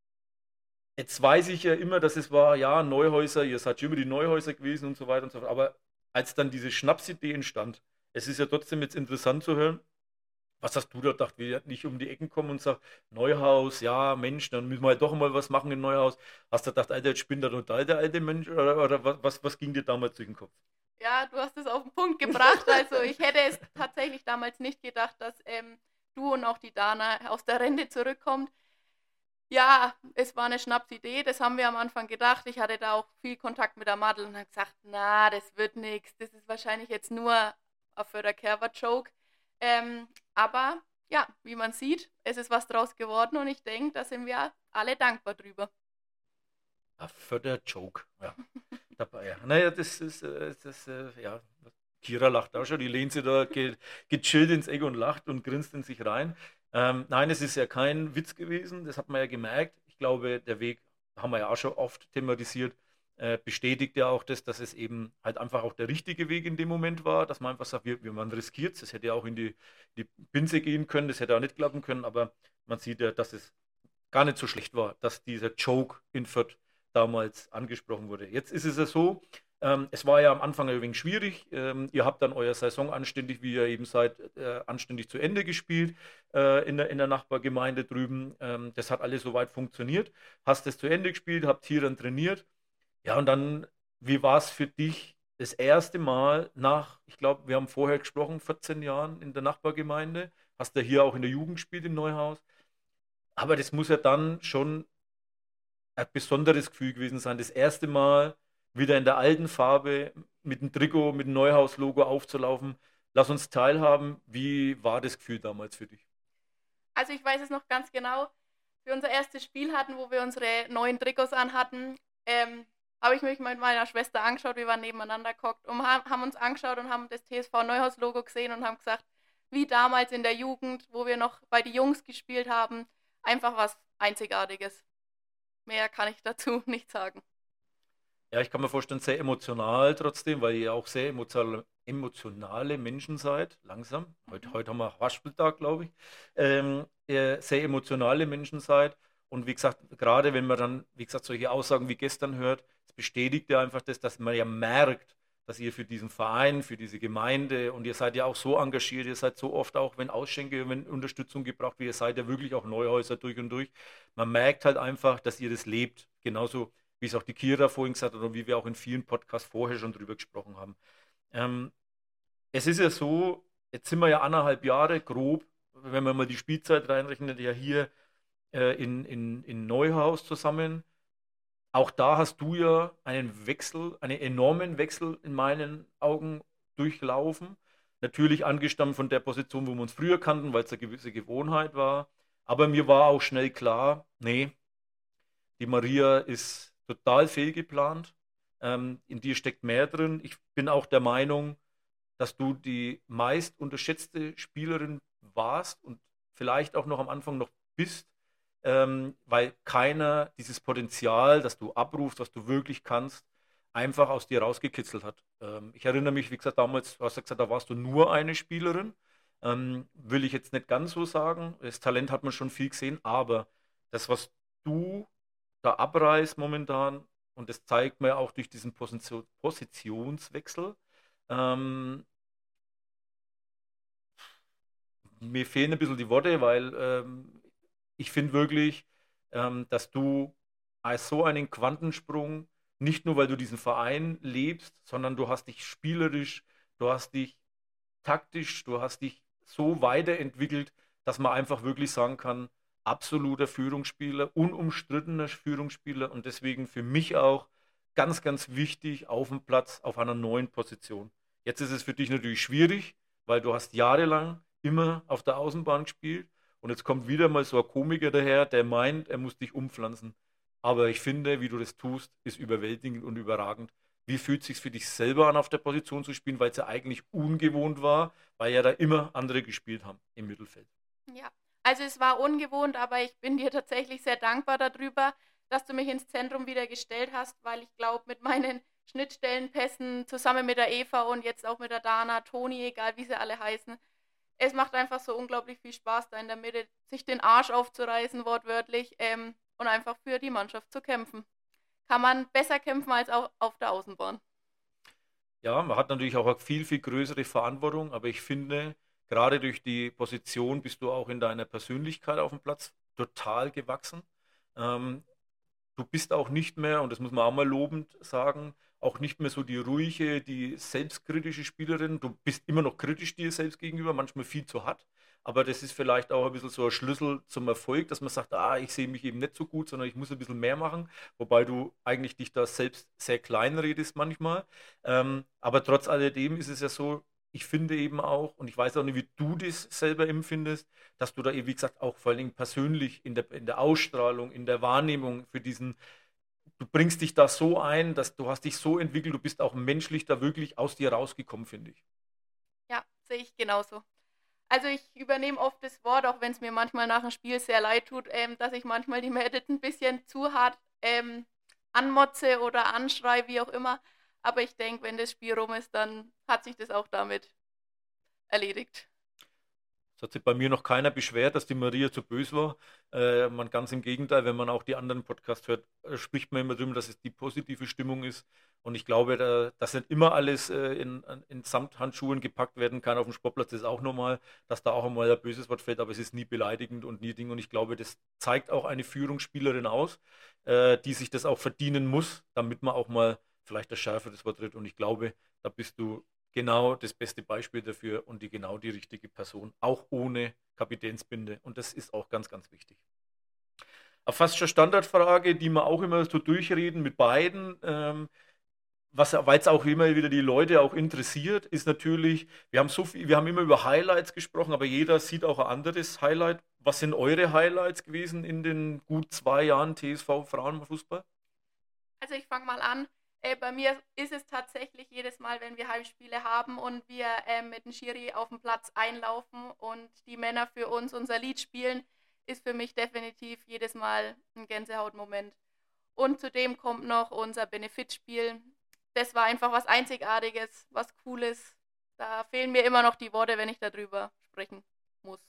Jetzt weiß ich ja immer, dass es war, ja, Neuhäuser, ihr seid schon immer die Neuhäuser gewesen und so weiter und so fort. Aber als dann diese Schnapsidee entstand, es ist ja trotzdem jetzt interessant zu hören, was hast du da gedacht? Wir nicht um die Ecken kommen und sagen, Neuhaus, ja, Mensch, dann müssen wir halt doch mal was machen in Neuhaus. Hast du gedacht, Alter, jetzt spinnt er total der alte Mensch? Oder was ging dir damals durch den Kopf? Ja, du hast es auf den Punkt gebracht. Also ich hätte es tatsächlich damals nicht gedacht, dass du und auch die Dana aus der Rente zurückkommt. Ja, es war eine Schnapsidee, das haben wir am Anfang gedacht. Ich hatte da auch viel Kontakt mit der Madel und habe gesagt, na, das wird nichts. Das ist wahrscheinlich jetzt nur ein Förderkerber-Joke. Aber ja, wie man sieht, es ist was draus geworden und ich denke, da sind wir alle dankbar drüber. Für der Joke, ja. Dabei, ja. Naja, ja. Kira lacht auch schon, die lehnt sich da gechillt ins Eck und lacht und grinst in sich rein. Nein, es ist ja kein Witz gewesen, das hat man ja gemerkt. Ich glaube, der Weg, haben wir ja auch schon oft thematisiert, bestätigt ja auch das, dass es eben halt einfach auch der richtige Weg in dem Moment war, dass man einfach sagt, man riskiert es. Das hätte ja auch in die Binse gehen können, das hätte auch nicht klappen können, aber man sieht ja, dass es gar nicht so schlecht war, dass dieser Joke in Fürth damals angesprochen wurde. Jetzt ist es ja so, es war ja am Anfang ein wenig schwierig. Ihr habt dann euer Saison anständig, wie ihr eben seid, anständig zu Ende gespielt in der Nachbargemeinde drüben. Das hat alles soweit funktioniert. Hast es zu Ende gespielt, habt hier dann trainiert. Ja, und dann, wie war es für dich das erste Mal nach, ich glaube, wir haben vorher gesprochen, 14 Jahren in der Nachbargemeinde, hast du hier auch in der Jugend gespielt in Neuhaus. Aber das muss ja dann schon ein besonderes Gefühl gewesen sein, das erste Mal wieder in der alten Farbe mit dem Trikot, mit dem Neuhaus-Logo aufzulaufen. Lass uns teilhaben. Wie war das Gefühl damals für dich? Also ich weiß es noch ganz genau. Für unser erstes Spiel hatten, wo wir unsere neuen Trikots anhatten, habe ich mich mit meiner Schwester angeschaut. Wir waren nebeneinander gehockt und haben uns angeschaut und haben das TSV Neuhaus-Logo gesehen und haben gesagt, wie damals in der Jugend, wo wir noch bei den Jungs gespielt haben, einfach was Einzigartiges. Mehr kann ich dazu nicht sagen. Ja, ich kann mir vorstellen, sehr emotional trotzdem, weil ihr auch sehr emotionale Menschen seid. Langsam. Heute haben wir Haspeltag, glaube ich. Ihr sehr emotionale Menschen seid. Und wie gesagt, gerade wenn man dann, wie gesagt, solche Aussagen wie gestern hört, es bestätigt ja einfach das, dass man ja merkt, dass ihr für diesen Verein, für diese Gemeinde und ihr seid ja auch so engagiert, ihr seid so oft auch, wenn Ausschenke, wenn Unterstützung gebraucht wird, ihr seid ja wirklich auch Neuhäuser durch und durch. Man merkt halt einfach, dass ihr das lebt. Genauso wie es auch die Kira vorhin gesagt hat oder wie wir auch in vielen Podcasts vorher schon drüber gesprochen haben. Ähm, Es ist ja so, jetzt sind wir ja 1,5 Jahre grob, wenn man mal die Spielzeit reinrechnet, ja hier in Neuhaus zusammen. Auch da hast du ja einen Wechsel, einen enormen Wechsel in meinen Augen durchlaufen. Natürlich angestammt von der Position, wo wir uns früher kannten, weil es eine gewisse Gewohnheit war. Aber mir war auch schnell klar, nee, die Maria ist total fehlgeplant. In dir steckt mehr drin. Ich bin auch der Meinung, dass du die meist unterschätzte Spielerin warst und vielleicht auch noch am Anfang noch bist, weil keiner dieses Potenzial, das du abrufst, was du wirklich kannst, einfach aus dir rausgekitzelt hat. Ich erinnere mich, wie gesagt, damals, du hast ja gesagt, da warst du nur eine Spielerin. Will ich jetzt nicht ganz so sagen. Das Talent hat man schon viel gesehen, aber das, was du da abreißt momentan, und das zeigt mir auch durch diesen Positionswechsel, ähm, mir fehlen ein bisschen die Worte, weil ich finde wirklich, dass du als so einen Quantensprung, nicht nur weil du diesen Verein lebst, sondern du hast dich spielerisch, du hast dich taktisch, du hast dich so weiterentwickelt, dass man einfach wirklich sagen kann, absoluter Führungsspieler, unumstrittener Führungsspieler und deswegen für mich auch ganz, ganz wichtig auf dem Platz auf einer neuen Position. Jetzt ist es für dich natürlich schwierig, weil du hast jahrelang immer auf der Außenbahn gespielt und jetzt kommt wieder mal so ein Komiker daher, der meint, er muss dich umpflanzen. Aber ich finde, wie du das tust, ist überwältigend und überragend. Wie fühlt es sich für dich selber an, auf der Position zu spielen, weil es ja eigentlich ungewohnt war, weil ja da immer andere gespielt haben im Mittelfeld? Ja, Also es war ungewohnt, aber ich bin dir tatsächlich sehr dankbar darüber, dass du mich ins Zentrum wieder gestellt hast, weil ich glaube, mit meinen Schnittstellenpässen zusammen mit der Eva und jetzt auch mit der Dana, Toni, egal wie sie alle heißen, es macht einfach so unglaublich viel Spaß, da in der Mitte sich den Arsch aufzureißen, wortwörtlich, und einfach für die Mannschaft zu kämpfen. Kann man besser kämpfen als auch auf der Außenbahn. Ja, man hat natürlich auch eine viel, viel größere Verantwortung, aber ich finde, gerade durch die Position bist du auch in deiner Persönlichkeit auf dem Platz total gewachsen. Ähm, Du bist auch nicht mehr, und das muss man auch mal lobend sagen, auch nicht mehr so die ruhige, die selbstkritische Spielerin. Du bist immer noch kritisch dir selbst gegenüber, manchmal viel zu hart. Aber das ist vielleicht auch ein bisschen so ein Schlüssel zum Erfolg, dass man sagt, ich sehe mich eben nicht so gut, sondern ich muss ein bisschen mehr machen. Wobei du eigentlich dich da selbst sehr klein redest manchmal. Aber trotz alledem ist es ja so, ich finde eben auch, und ich weiß auch nicht, wie du das selber empfindest, dass du da eben, wie gesagt, auch vor allen Dingen persönlich in der Ausstrahlung, in der Wahrnehmung für diesen, du bringst dich da so ein, dass du hast dich so entwickelt, du bist auch menschlich da wirklich aus dir rausgekommen, finde ich. Ja, sehe ich genauso. Also ich übernehme oft das Wort, auch wenn es mir manchmal nach dem Spiel sehr leid tut, dass ich manchmal die Mädels ein bisschen zu hart anmotze oder anschreie, wie auch immer. Aber ich denke, wenn das Spiel rum ist, dann hat sich das auch damit erledigt. Es hat sich bei mir noch keiner beschwert, dass die Maria zu böse war. Man ganz im Gegenteil, wenn man auch die anderen Podcasts hört, spricht man immer drüber, dass es die positive Stimmung ist. Und ich glaube, dass nicht immer alles in Samthandschuhen gepackt werden kann auf dem Sportplatz. Das ist auch normal, dass da auch einmal ein böses Wort fällt, aber es ist nie beleidigend und nie Ding. Und ich glaube, das zeigt auch eine Führungsspielerin aus, die sich das auch verdienen muss, damit man auch mal vielleicht das schärferes Wort tritt. Und ich glaube, da bist du genau das beste Beispiel dafür und genau die richtige Person, auch ohne Kapitänsbinde. Und das ist auch ganz, ganz wichtig. Eine fast schon Standardfrage, die wir auch immer so durchreden mit beiden, weil es auch immer wieder die Leute auch interessiert, ist natürlich, wir haben immer über Highlights gesprochen, aber jeder sieht auch ein anderes Highlight. Was sind eure Highlights gewesen in den gut 2 Jahren TSV Frauenfußball? Also ich fange mal an. Bei mir ist es tatsächlich jedes Mal, wenn wir Heimspiele haben und wir mit dem Schiri auf dem Platz einlaufen und die Männer für uns unser Lied spielen, ist für mich definitiv jedes Mal ein Gänsehautmoment. Und zudem kommt noch unser Benefitspiel. Das war einfach was Einzigartiges, was Cooles. Da fehlen mir immer noch die Worte, wenn ich darüber sprechen muss.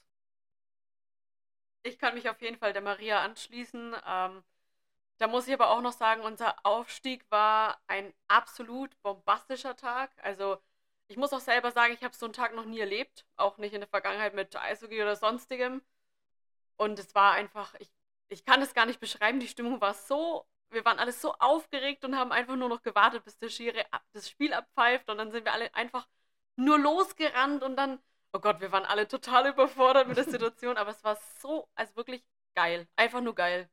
Ich kann mich auf jeden Fall der Maria anschließen. Da muss ich aber auch noch sagen, unser Aufstieg war ein absolut bombastischer Tag. Also ich muss auch selber sagen, ich habe so einen Tag noch nie erlebt. Auch nicht in der Vergangenheit mit Eishockey oder sonstigem. Und es war einfach, ich kann es gar nicht beschreiben, die Stimmung war so, wir waren alle so aufgeregt und haben einfach nur noch gewartet, bis der Schiri das Spiel abpfeift. Und dann sind wir alle einfach nur losgerannt und dann, oh Gott, wir waren alle total überfordert mit der Situation. Aber es war so, also wirklich geil. Einfach nur geil.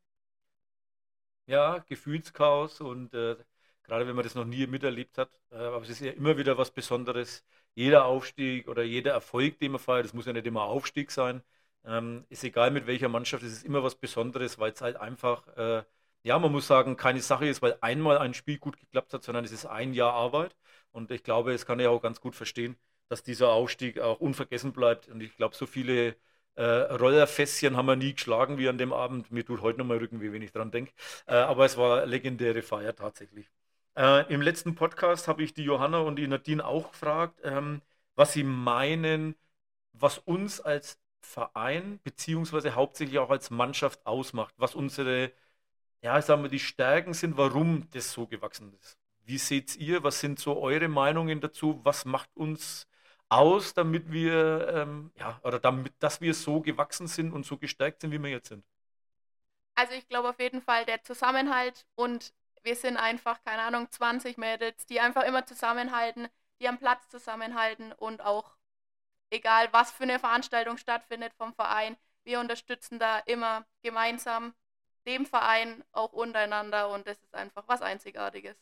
Ja, Gefühlschaos und gerade wenn man das noch nie miterlebt hat, aber es ist ja immer wieder was Besonderes. Jeder Aufstieg oder jeder Erfolg, den man feiert, das muss ja nicht immer Aufstieg sein, ist egal mit welcher Mannschaft, es ist immer was Besonderes, weil es halt einfach, ja, man muss sagen, keine Sache ist, weil einmal ein Spiel gut geklappt hat, sondern es ist ein Jahr Arbeit und ich glaube, es kann ja auch ganz gut verstehen, dass dieser Aufstieg auch unvergessen bleibt und ich glaube, so viele Rollerfässchen haben wir nie geschlagen wie an dem Abend. Mir tut heute noch mal Rückenweh, wenn ich dran denke. Aber es war eine legendäre Feier tatsächlich. Im letzten Podcast habe ich die Johanna und die Nadine auch gefragt, was sie meinen, was uns als Verein beziehungsweise hauptsächlich auch als Mannschaft ausmacht, was unsere, ja, sagen wir, die Stärken sind, warum das so gewachsen ist. Wie seht ihr, was sind so eure Meinungen dazu? Was macht uns aus, damit wir, ja, oder damit, dass wir so gewachsen sind und so gestärkt sind, wie wir jetzt sind? Also ich glaube auf jeden Fall der Zusammenhalt und wir sind einfach, keine Ahnung, 20 Mädels, die einfach immer zusammenhalten, die am Platz zusammenhalten und auch, egal was für eine Veranstaltung stattfindet vom Verein, wir unterstützen da immer gemeinsam dem Verein auch untereinander und das ist einfach was Einzigartiges.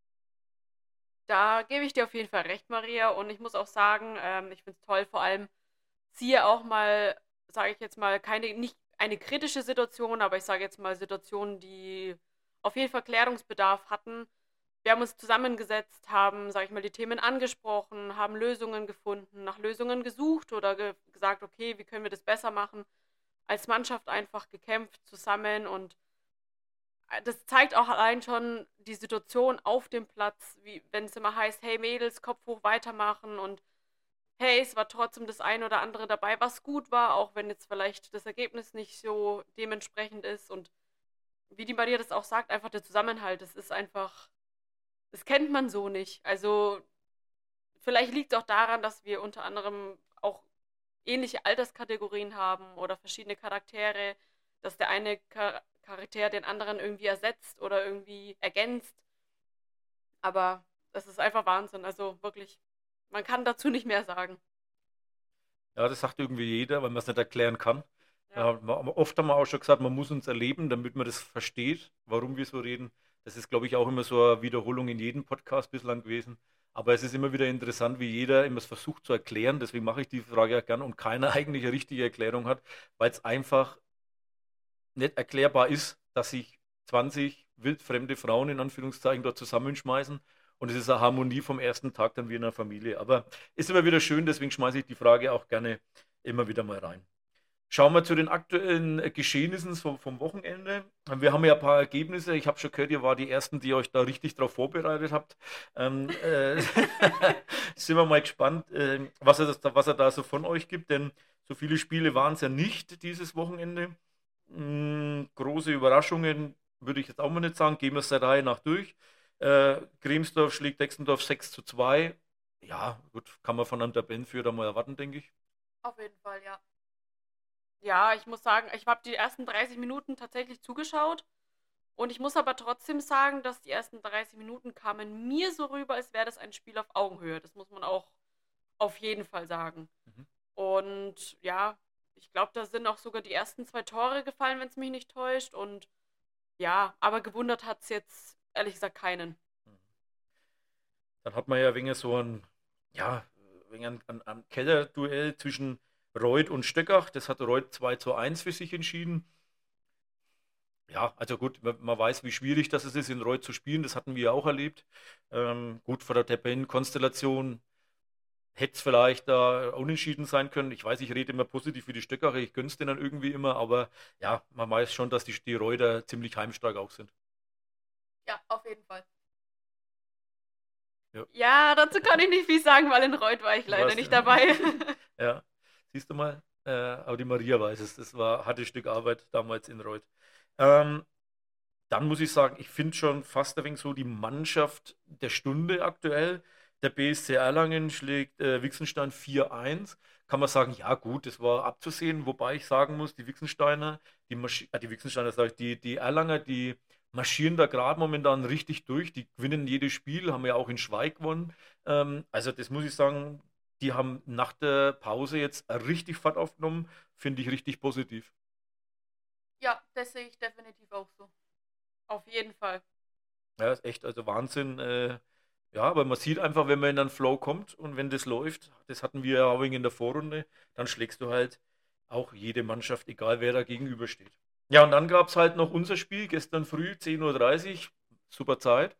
Da gebe ich dir auf jeden Fall recht, Maria. Und ich muss auch sagen, ich finde es toll, vor allem siehe auch mal, sage ich jetzt mal, nicht eine kritische Situation, aber ich sage jetzt mal Situationen, die auf jeden Fall Klärungsbedarf hatten. Wir haben uns zusammengesetzt, haben, sage ich mal, die Themen angesprochen, haben Lösungen gefunden, nach Lösungen gesucht oder gesagt, okay, wie können wir das besser machen? als Mannschaft einfach gekämpft zusammen und das zeigt auch allein schon die Situation auf dem Platz, wie wenn es immer heißt, hey Mädels, Kopf hoch weitermachen und hey, es war trotzdem das eine oder andere dabei, was gut war, auch wenn jetzt vielleicht das Ergebnis nicht so dementsprechend ist und wie die Maria das auch sagt, einfach der Zusammenhalt, das ist einfach, das kennt man so nicht. Also vielleicht liegt es auch daran, dass wir unter anderem auch ähnliche Alterskategorien haben oder verschiedene Charaktere, dass der eine Charakter den anderen irgendwie ersetzt oder irgendwie ergänzt. Aber das ist einfach Wahnsinn. Also wirklich, man kann dazu nicht mehr sagen. Ja, das sagt irgendwie jeder, weil man es nicht erklären kann. Ja. Oft haben wir auch schon gesagt, man muss uns erleben, damit man das versteht, warum wir so reden. Das ist, glaube ich, auch immer so eine Wiederholung in jedem Podcast bislang gewesen. Aber es ist immer wieder interessant, wie jeder immer es versucht zu erklären. Deswegen mache ich die Frage ja gern und keiner eigentlich eine richtige Erklärung hat, weil es einfach nicht erklärbar ist, dass sich 20 wildfremde Frauen in Anführungszeichen dort zusammenschmeißen und es ist eine Harmonie vom ersten Tag dann wie in einer Familie. Aber ist immer wieder schön, deswegen schmeiße ich die Frage auch gerne immer wieder mal rein. Schauen wir zu den aktuellen Geschehnissen vom Wochenende. Wir haben ja ein paar Ergebnisse. Ich habe schon gehört, ihr war die Ersten, die euch da richtig darauf vorbereitet habt. Sind wir mal gespannt, was er da so von euch gibt, denn so viele Spiele waren es ja nicht dieses Wochenende. Große Überraschungen würde ich jetzt auch mal nicht sagen. Gehen wir es der Reihe nach durch. Kremsdorf schlägt Dexendorf 6:2. Ja, gut, kann man von einem Tabellenführer mal erwarten, denke ich. Auf jeden Fall, ja. Ja, ich muss sagen, ich habe die ersten 30 Minuten tatsächlich zugeschaut. Und ich muss aber trotzdem sagen, dass die ersten 30 Minuten kamen mir so rüber, als wäre das ein Spiel auf Augenhöhe. Das muss man auch auf jeden Fall sagen. Mhm. Und ja, ich glaube, da sind auch sogar die ersten 2 Tore gefallen, wenn es mich nicht täuscht. Und ja, aber gewundert hat es jetzt ehrlich gesagt keinen. Dann hat man ja wegen so ein, ja, wegen ein Kellerduell zwischen Reut und Stöckach. Das hat Reut 2:1 für sich entschieden. Ja, also gut, man weiß, wie schwierig das ist, in Reut zu spielen. Das hatten wir ja auch erlebt. Gut, vor der Tabellenkonstellation hätte es vielleicht da unentschieden sein können. Ich weiß, ich rede immer positiv für die Stöckacher. Ich gönn's denen dann irgendwie immer. Aber ja, man weiß schon, dass die Reuter ziemlich heimstark auch sind. Ja, auf jeden Fall. Ja, dazu kann ich nicht viel sagen, weil in Reut war ich leider Was? nicht dabei. Ja, siehst du mal, aber die Maria weiß es. Das war ein hartes Stück Arbeit damals in Reut. Ähm, Dann muss ich sagen, ich finde schon fast ein wenig so die Mannschaft der Stunde aktuell. Der BSC Erlangen schlägt Wixenstein 4:1. Kann man sagen, ja gut, das war abzusehen, wobei ich sagen muss, die Wixensteiner, die Wixensteiner sage ich, die Erlanger, die marschieren da gerade momentan richtig durch. Die gewinnen jedes Spiel, haben ja auch in Schweig gewonnen. Also das muss ich sagen, die haben nach der Pause jetzt richtig Fahrt aufgenommen, finde ich richtig positiv. Ja, das sehe ich definitiv auch so. Auf jeden Fall. Ja, ist echt, also Wahnsinn. Ja, aber man sieht einfach, wenn man in einen Flow kommt und wenn das läuft, das hatten wir ja auch in der Vorrunde, dann schlägst du halt auch jede Mannschaft, egal wer da gegenübersteht. Ja, und dann gab es halt noch unser Spiel, gestern früh, 10:30 Uhr, super Zeit.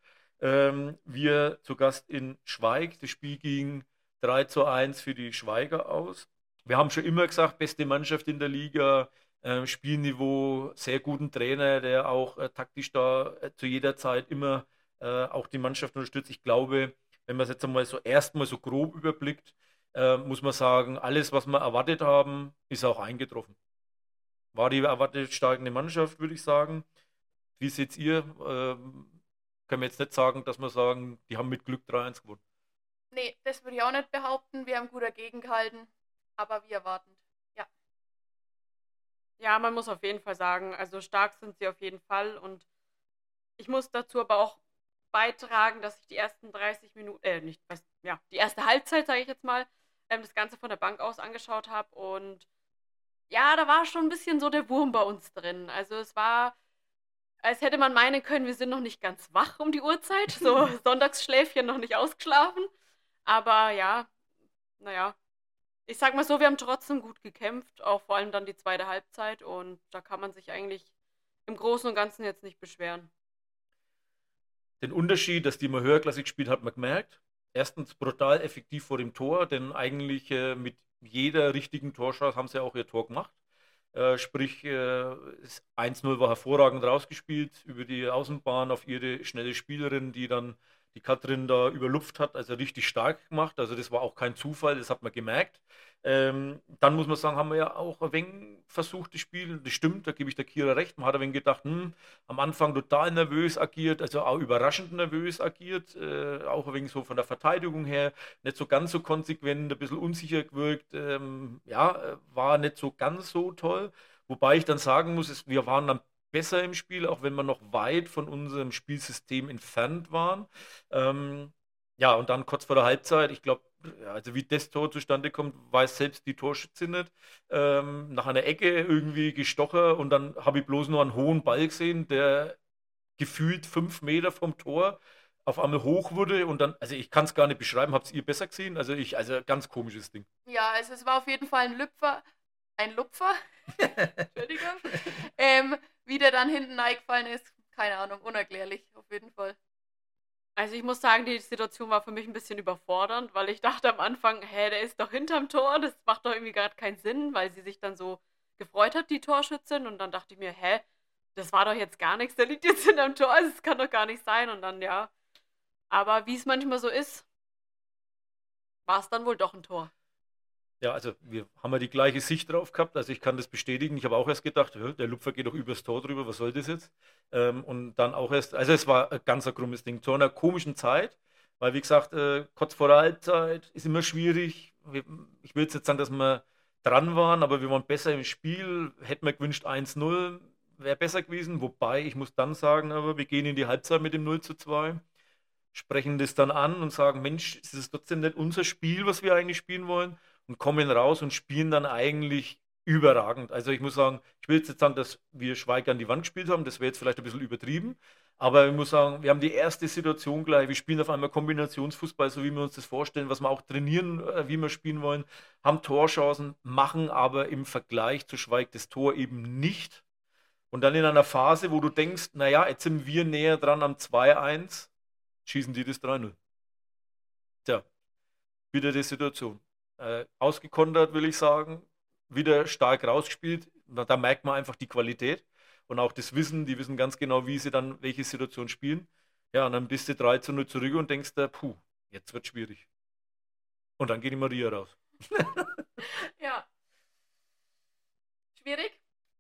Wir zu Gast in Schweig. Das Spiel ging 3:1 für die Schweiger aus. Wir haben schon immer gesagt, beste Mannschaft in der Liga, Spielniveau, sehr guten Trainer, der auch taktisch da zu jeder Zeit immer auch die Mannschaft unterstützt. Ich glaube, wenn man es jetzt einmal so erstmal so grob überblickt, muss man sagen, alles, was wir erwartet haben, ist auch eingetroffen. War die erwartet steigende Mannschaft, würde ich sagen. Wie seht ihr? Können wir jetzt nicht sagen, dass wir sagen, die haben mit Glück 3:1 gewonnen. Nee, das würde ich auch nicht behaupten. Wir haben gut dagegen gehalten, aber wie erwartend. Ja. Ja, man muss auf jeden Fall sagen, also stark sind sie auf jeden Fall. Und ich muss dazu aber auch beitragen, dass ich die ersten 30 Minuten, nicht, was, ja, die erste Halbzeit, sage ich jetzt mal, das Ganze von der Bank aus angeschaut habe. Und ja, da war schon ein bisschen so der Wurm bei uns drin. Also es war, als hätte man meinen können, wir sind noch nicht ganz wach um die Uhrzeit. So Sonntagsschläfchen noch nicht ausgeschlafen. Aber ja, naja. Ich sag mal so, wir haben trotzdem gut gekämpft, auch vor allem dann die zweite Halbzeit. Und da kann man sich eigentlich im Großen und Ganzen jetzt nicht beschweren. Den Unterschied, dass die mal höherklassig gespielt, hat man gemerkt. Erstens brutal effektiv vor dem Tor, denn eigentlich mit jeder richtigen Torchance haben sie auch ihr Tor gemacht. Sprich, 1-0 war hervorragend rausgespielt über die Außenbahn auf ihre schnelle Spielerin, die dann die Katrin da überlupft hat, also richtig stark gemacht. Also das war auch kein Zufall, das hat man gemerkt. Dann muss man sagen, haben wir ja auch ein wenig versucht, das Spiel, das stimmt, da gebe ich der Kira recht. Man hat ein wenig gedacht, am Anfang total nervös agiert, also auch überraschend nervös agiert, auch ein wenig so von der Verteidigung her, nicht so ganz so konsequent, ein bisschen unsicher gewirkt, war nicht so ganz so toll. Wobei ich dann sagen muss, wir waren dann besser im Spiel, auch wenn wir noch weit von unserem Spielsystem entfernt waren. Ähm, ja, und dann kurz vor der Halbzeit, ich glaube, ja, also wie das Tor zustande kommt, weiß selbst die Torschützin nicht. Nach einer Ecke irgendwie gestochen und dann habe ich bloß nur einen hohen Ball gesehen, der gefühlt 5 Meter vom Tor auf einmal hoch wurde und dann, also ich kann es gar nicht beschreiben, habt ihr besser gesehen? Also ganz komisches Ding. Ja, also es war auf jeden Fall ein Lupfer, Entschuldigung, wie der dann hinten eingefallen ist, keine Ahnung, unerklärlich, auf jeden Fall. Also ich muss sagen, die Situation war für mich ein bisschen überfordernd, weil ich dachte am Anfang, der ist doch hinterm Tor, das macht doch irgendwie gerade keinen Sinn, weil sie sich dann so gefreut hat, die Torschützin, und dann dachte ich mir, das war doch jetzt gar nichts, der liegt jetzt hinterm Tor, also das kann doch gar nicht sein, und dann, ja. Aber wie es manchmal so ist, war es dann wohl doch ein Tor. Ja, also wir haben ja die gleiche Sicht drauf gehabt, also ich kann das bestätigen. Ich habe auch erst gedacht, der Lupfer geht doch übers Tor drüber, was soll das jetzt? Und dann auch erst, also es war ein ganz krummes Ding, zu einer komischen Zeit, weil wie gesagt, kurz vor der Halbzeit ist immer schwierig. Ich will jetzt sagen, dass wir dran waren, aber wir waren besser im Spiel, hätten wir gewünscht 1-0, wäre besser gewesen, wobei ich muss dann sagen, aber wir gehen in die Halbzeit mit dem 0-2, sprechen das dann an und sagen, Mensch, ist es trotzdem nicht unser Spiel, was wir eigentlich spielen wollen? Und kommen raus und spielen dann eigentlich überragend. Also ich muss sagen, ich will jetzt nicht sagen, dass wir Schweig an die Wand gespielt haben, das wäre jetzt vielleicht ein bisschen übertrieben, aber ich muss sagen, wir haben die erste Situation gleich, wir spielen auf einmal Kombinationsfußball, so wie wir uns das vorstellen, was wir auch trainieren, wie wir spielen wollen, haben Torchancen, machen aber im Vergleich zu Schweig das Tor eben nicht. Und dann in einer Phase, wo du denkst, naja, jetzt sind wir näher dran am 2-1, schießen die das 3-0. Tja, wieder die Situation. Ausgekontert, will ich sagen, wieder stark rausgespielt. Da merkt man einfach die Qualität und auch das Wissen. Die wissen ganz genau, wie sie dann welche Situation spielen. Ja, und dann bist du 3-0 zurück und denkst dir, puh, jetzt wird schwierig. Und dann geht die Maria raus. Ja, schwierig.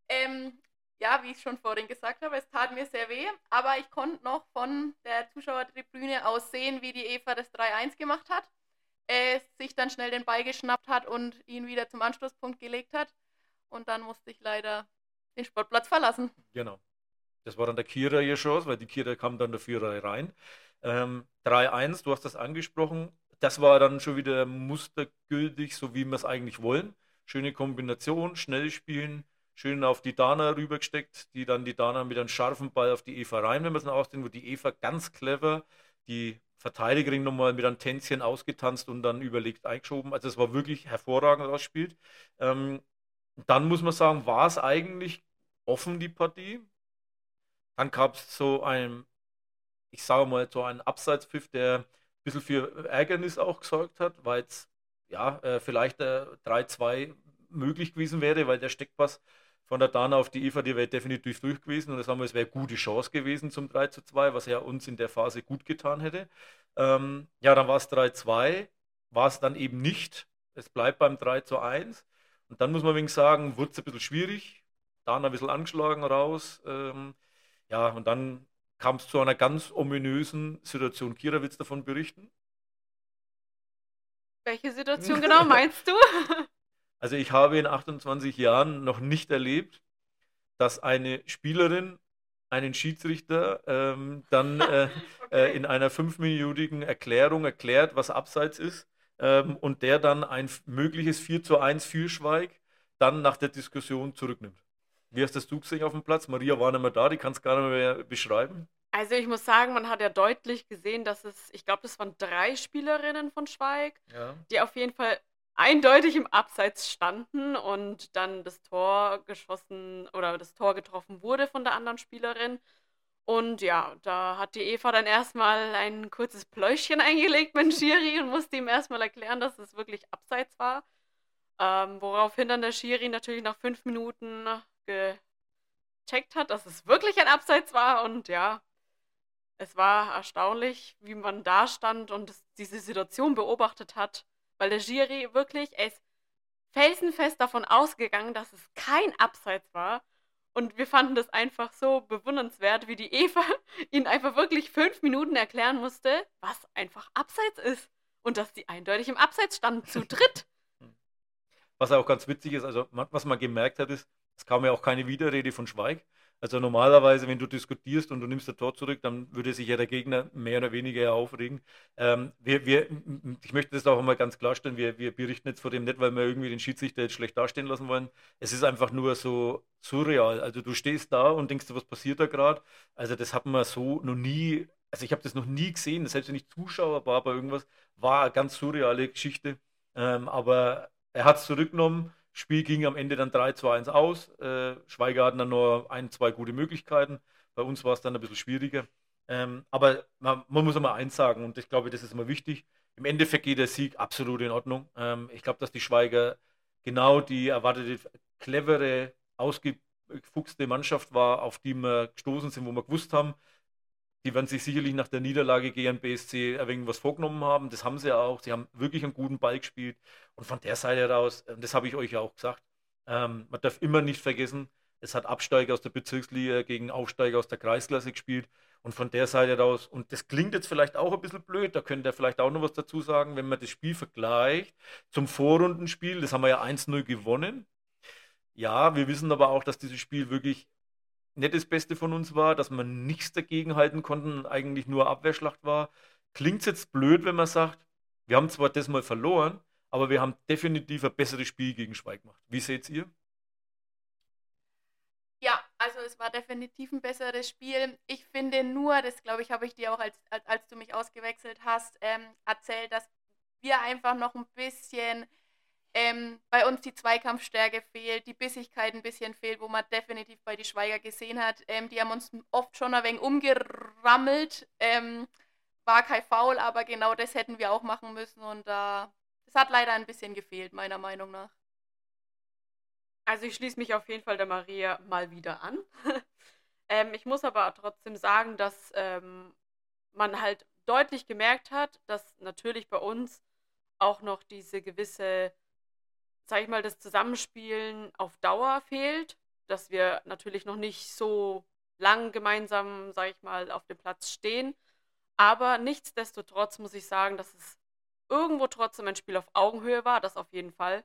Ja, wie ich schon vorhin gesagt habe, es tat mir sehr weh, aber ich konnte noch von der Zuschauertribüne aus sehen, wie die Eva das 3-1 gemacht hat, sich dann schnell den Ball geschnappt hat und ihn wieder zum Anstoßpunkt gelegt hat. Und dann musste ich leider den Sportplatz verlassen. Genau. Das war dann der Kira ihre Chance, weil die Kira kam dann dafür rein. 3-1, du hast das angesprochen. Das war dann schon wieder mustergültig, so wie wir es eigentlich wollen. Schöne Kombination, schnell spielen, schön auf die Dana rübergesteckt, die Dana mit einem scharfen Ball auf die Eva rein, wenn wir es noch ausdrücken, wo die Eva ganz clever die Verteidigerin nochmal mit einem Tänzchen ausgetanzt und dann überlegt eingeschoben. Also es war wirklich hervorragend ausgespielt. Dann muss man sagen, war es eigentlich offen, die Partie. Dann gab es so ich sage mal, so einen Abseitspfiff, der ein bisschen für Ärgernis auch gesorgt hat, weil es ja vielleicht 3-2 möglich gewesen wäre, weil der Steckpass von der Dana auf die Eva, die wäre definitiv durch gewesen und das haben wir, es wäre eine gute Chance gewesen zum 3-2, was ja uns in der Phase gut getan hätte. Ja, dann war es 3-2, war es dann eben nicht. Es bleibt beim 3-1. Und dann muss man wegen sagen, wurde es ein bisschen schwierig. Dana ein bisschen angeschlagen raus. Ja, und dann kam es zu einer ganz ominösen Situation. Kira, willst du davon berichten? Welche Situation genau meinst du? Also ich habe in 28 Jahren noch nicht erlebt, dass eine Spielerin einen Schiedsrichter dann Okay. in einer 5-minütigen Erklärung erklärt, was Abseits ist und der dann ein mögliches 4-1 für Schweig dann nach der Diskussion zurücknimmt. Wie hast das du gesehen auf dem Platz? Maria war nicht mehr da, die kann es gar nicht mehr beschreiben. Also ich muss sagen, man hat ja deutlich gesehen, dass ich glaube, das waren 3 Spielerinnen von Schweig, Ja. die auf jeden Fall eindeutig im Abseits standen und dann das Tor geschossen oder das Tor getroffen wurde von der anderen Spielerin. Und ja, da hat die Eva dann erstmal ein kurzes Pläuschchen eingelegt mit dem Schiri und musste ihm erstmal erklären, dass es wirklich Abseits war. Woraufhin dann der Schiri natürlich nach 5 Minuten gecheckt hat, dass es wirklich ein Abseits war. Und ja, es war erstaunlich, wie man da stand und diese Situation beobachtet hat, weil der Schiri wirklich, er ist felsenfest davon ausgegangen, dass es kein Abseits war. Und wir fanden das einfach so bewundernswert, wie die Eva ihn einfach wirklich 5 Minuten erklären musste, was einfach Abseits ist. Und dass die eindeutig im Abseits standen, zu dritt. Was auch ganz witzig ist, also was man gemerkt hat, ist, es kam ja auch keine Widerrede von Schweig. Also normalerweise, wenn du diskutierst und du nimmst das Tor zurück, dann würde sich ja der Gegner mehr oder weniger ja aufregen. Ich möchte das auch einmal ganz klarstellen, wir berichten jetzt vor dem nicht, weil wir irgendwie den Schiedsrichter jetzt schlecht dastehen lassen wollen. Es ist einfach nur so surreal. Also du stehst da und denkst, was passiert da gerade? Also das hat man so noch nie, also ich habe das noch nie gesehen, selbst wenn ich Zuschauer war bei irgendwas, war eine ganz surreale Geschichte. Aber er hat es zurückgenommen. Spiel ging am Ende dann 3-2-1 aus. Schweiger hatten dann nur ein, zwei gute Möglichkeiten. Bei uns war es dann ein bisschen schwieriger. Aber man muss immer eins sagen, und ich glaube, das ist immer wichtig. Im Endeffekt geht der Sieg absolut in Ordnung. Ich glaube, dass die Schweiger genau die erwartete, clevere, ausgefuchste Mannschaft war, auf die wir gestoßen sind, wo wir gewusst haben, die werden sich sicherlich nach der Niederlage gegen BSC ein wenig was vorgenommen haben. Das haben sie ja auch. Sie haben wirklich einen guten Ball gespielt. Und von der Seite heraus, das habe ich euch ja auch gesagt, man darf immer nicht vergessen, es hat Absteiger aus der Bezirksliga gegen Aufsteiger aus der Kreisklasse gespielt. Und von der Seite heraus, und das klingt jetzt vielleicht auch ein bisschen blöd, da könnt ihr vielleicht auch noch was dazu sagen, wenn man das Spiel vergleicht zum Vorrundenspiel, das haben wir ja 1-0 gewonnen. Ja, wir wissen aber auch, dass dieses Spiel wirklich nicht das Beste von uns war, dass wir nichts dagegen halten konnten und eigentlich nur Abwehrschlacht war. Klingt jetzt blöd, wenn man sagt, wir haben zwar das mal verloren, aber wir haben definitiv ein besseres Spiel gegen Schweig gemacht. Wie seht ihr? Ja, also es war definitiv ein besseres Spiel. Ich finde nur, das glaube ich, habe ich dir auch, als du mich ausgewechselt hast, erzählt, dass wir einfach noch ein bisschen bei uns die Zweikampfstärke fehlt, die Bissigkeit ein bisschen fehlt, wo man definitiv bei die Schweiger gesehen hat. Die haben uns oft schon ein wenig umgerammelt. War kein Foul, aber genau das hätten wir auch machen müssen und das hat leider ein bisschen gefehlt, meiner Meinung nach. Also ich schließe mich auf jeden Fall der Maria mal wieder an. Ich muss aber trotzdem sagen, dass man halt deutlich gemerkt hat, dass natürlich bei uns auch noch diese gewisse, sag ich mal, das Zusammenspielen auf Dauer fehlt, dass wir natürlich noch nicht so lang gemeinsam, sag ich mal, auf dem Platz stehen. Aber nichtsdestotrotz muss ich sagen, dass es irgendwo trotzdem ein Spiel auf Augenhöhe war, das auf jeden Fall.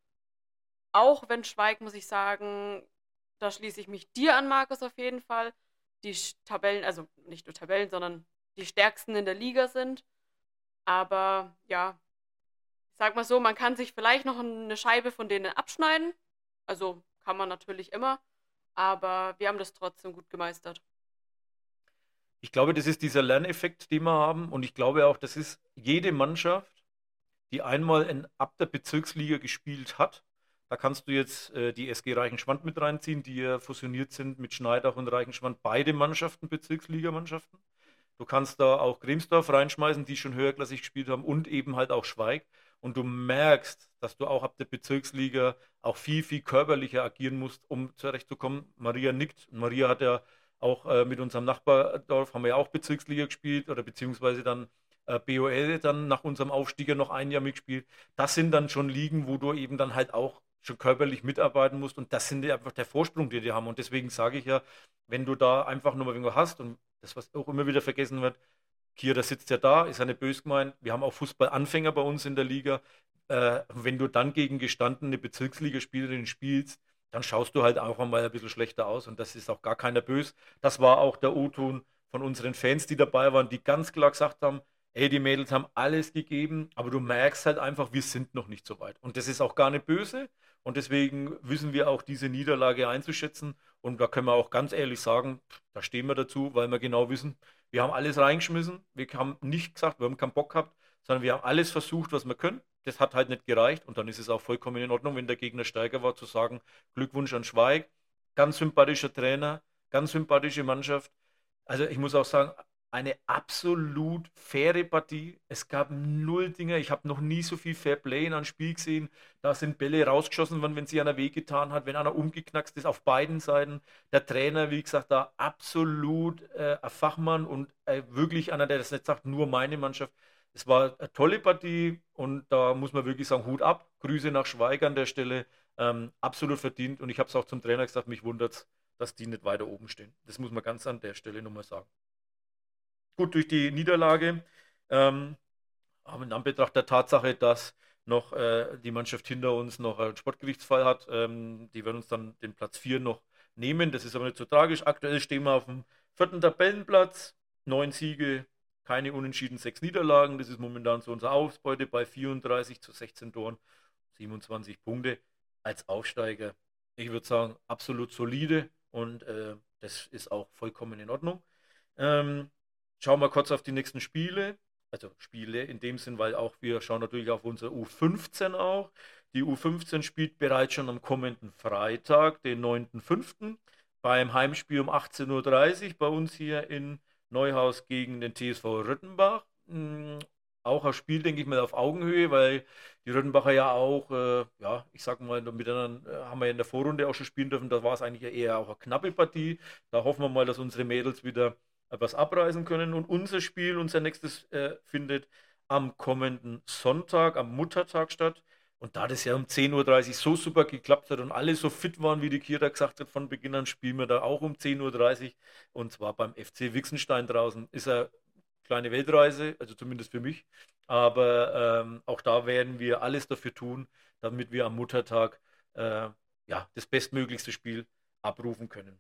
Auch wenn Schweig, muss ich sagen, da schließe ich mich dir an, Markus, auf jeden Fall, die Tabellen, also nicht nur Tabellen, sondern die stärksten in der Liga sind. Aber ja, ich sag mal so, man kann sich vielleicht noch eine Scheibe von denen abschneiden. Also kann man natürlich immer. Aber wir haben das trotzdem gut gemeistert. Ich glaube, das ist dieser Lerneffekt, den wir haben. Und ich glaube auch, das ist jede Mannschaft, die einmal ab der Bezirksliga gespielt hat. Da kannst du jetzt die SG Reichenschwand mit reinziehen, die ja fusioniert sind mit Schneidach und Reichenschwand. Beide Mannschaften, Bezirksligamannschaften. Du kannst da auch Gremsdorf reinschmeißen, die schon höherklassig gespielt haben und eben halt auch Schweig. Und du merkst, dass du auch ab der Bezirksliga auch viel, viel körperlicher agieren musst, um zurechtzukommen. Maria nickt. Maria hat ja auch mit unserem Nachbardorf, haben wir ja auch Bezirksliga gespielt oder beziehungsweise dann BOL dann nach unserem Aufstieg ja noch ein Jahr mitgespielt. Das sind dann schon Ligen, wo du eben dann halt auch schon körperlich mitarbeiten musst und das sind ja einfach der Vorsprung, den die haben. Und deswegen sage ich ja, wenn du da einfach nur mal irgendwo hast und das, was auch immer wieder vergessen wird, Kira sitzt ja da, ist ja nicht böse gemeint. Wir haben auch Fußballanfänger bei uns in der Liga. Wenn du dann gegen gestandene Bezirksligaspielerinnen spielst, dann schaust du halt auch einmal ein bisschen schlechter aus und das ist auch gar keiner böse. Das war auch der O-Ton von unseren Fans, die dabei waren, die ganz klar gesagt haben, ey, die Mädels haben alles gegeben, aber du merkst halt einfach, wir sind noch nicht so weit. Und das ist auch gar nicht böse und deswegen wissen wir auch diese Niederlage einzuschätzen und da können wir auch ganz ehrlich sagen, da stehen wir dazu, weil wir genau wissen, wir haben alles reingeschmissen, wir haben nicht gesagt, wir haben keinen Bock gehabt, sondern wir haben alles versucht, was wir können. Das hat halt nicht gereicht und dann ist es auch vollkommen in Ordnung, wenn der Gegner stärker war, zu sagen, Glückwunsch an Schweig, ganz sympathischer Trainer, ganz sympathische Mannschaft. Also ich muss auch sagen, eine absolut faire Partie. Es gab null Dinger. Ich habe noch nie so viel Fairplay in einem Spiel gesehen. Da sind Bälle rausgeschossen worden, wenn sie einer wehgetan hat, wenn einer umgeknackst ist auf beiden Seiten. Der Trainer, wie gesagt, da absolut ein Fachmann und wirklich einer, der das nicht sagt, nur meine Mannschaft. Es war eine tolle Partie und da muss man wirklich sagen, Hut ab. Grüße nach Schweig an der Stelle. Absolut verdient und ich habe es auch zum Trainer gesagt, mich wundert es, dass die nicht weiter oben stehen. Das muss man ganz an der Stelle nochmal sagen. Gut, durch die Niederlage, aber in Anbetracht der Tatsache, dass noch die Mannschaft hinter uns noch einen Sportgerichtsfall hat, die werden uns dann den Platz 4 noch nehmen. Das ist aber nicht so tragisch. Aktuell stehen wir auf dem 4. Tabellenplatz, 9 Siege, keine Unentschieden, 6 Niederlagen. Das ist momentan so unsere Ausbeute bei 34 zu 16 Toren, 27 Punkte als Aufsteiger. Ich würde sagen, absolut solide und das ist auch vollkommen in Ordnung. Schauen wir kurz auf die nächsten Spiele. Also Spiele in dem Sinn, weil auch wir schauen natürlich auf unsere U15 auch. Die U15 spielt bereits schon am kommenden Freitag, den 9.5. beim Heimspiel um 18:30 Uhr bei uns hier in Neuhaus gegen den TSV Röttenbach. Auch ein Spiel, denke ich mal, auf Augenhöhe, weil die Röttenbacher ja auch, ja, ich sag mal, miteinander haben wir in der Vorrunde auch schon spielen dürfen. Da war es eigentlich eher auch eine knappe Partie. Da hoffen wir mal, dass unsere Mädels wieder etwas abreißen können. Und unser Spiel, unser nächstes, findet am kommenden Sonntag, am Muttertag statt. Und da das ja um 10:30 Uhr so super geklappt hat und alle so fit waren, wie die Kira gesagt hat, von Beginn an spielen wir da auch um 10:30 Uhr. Und zwar beim FC Wixenstein draußen. Ist eine kleine Weltreise, also zumindest für mich. Aber auch da werden wir alles dafür tun, damit wir am Muttertag ja, das bestmöglichste Spiel abrufen können.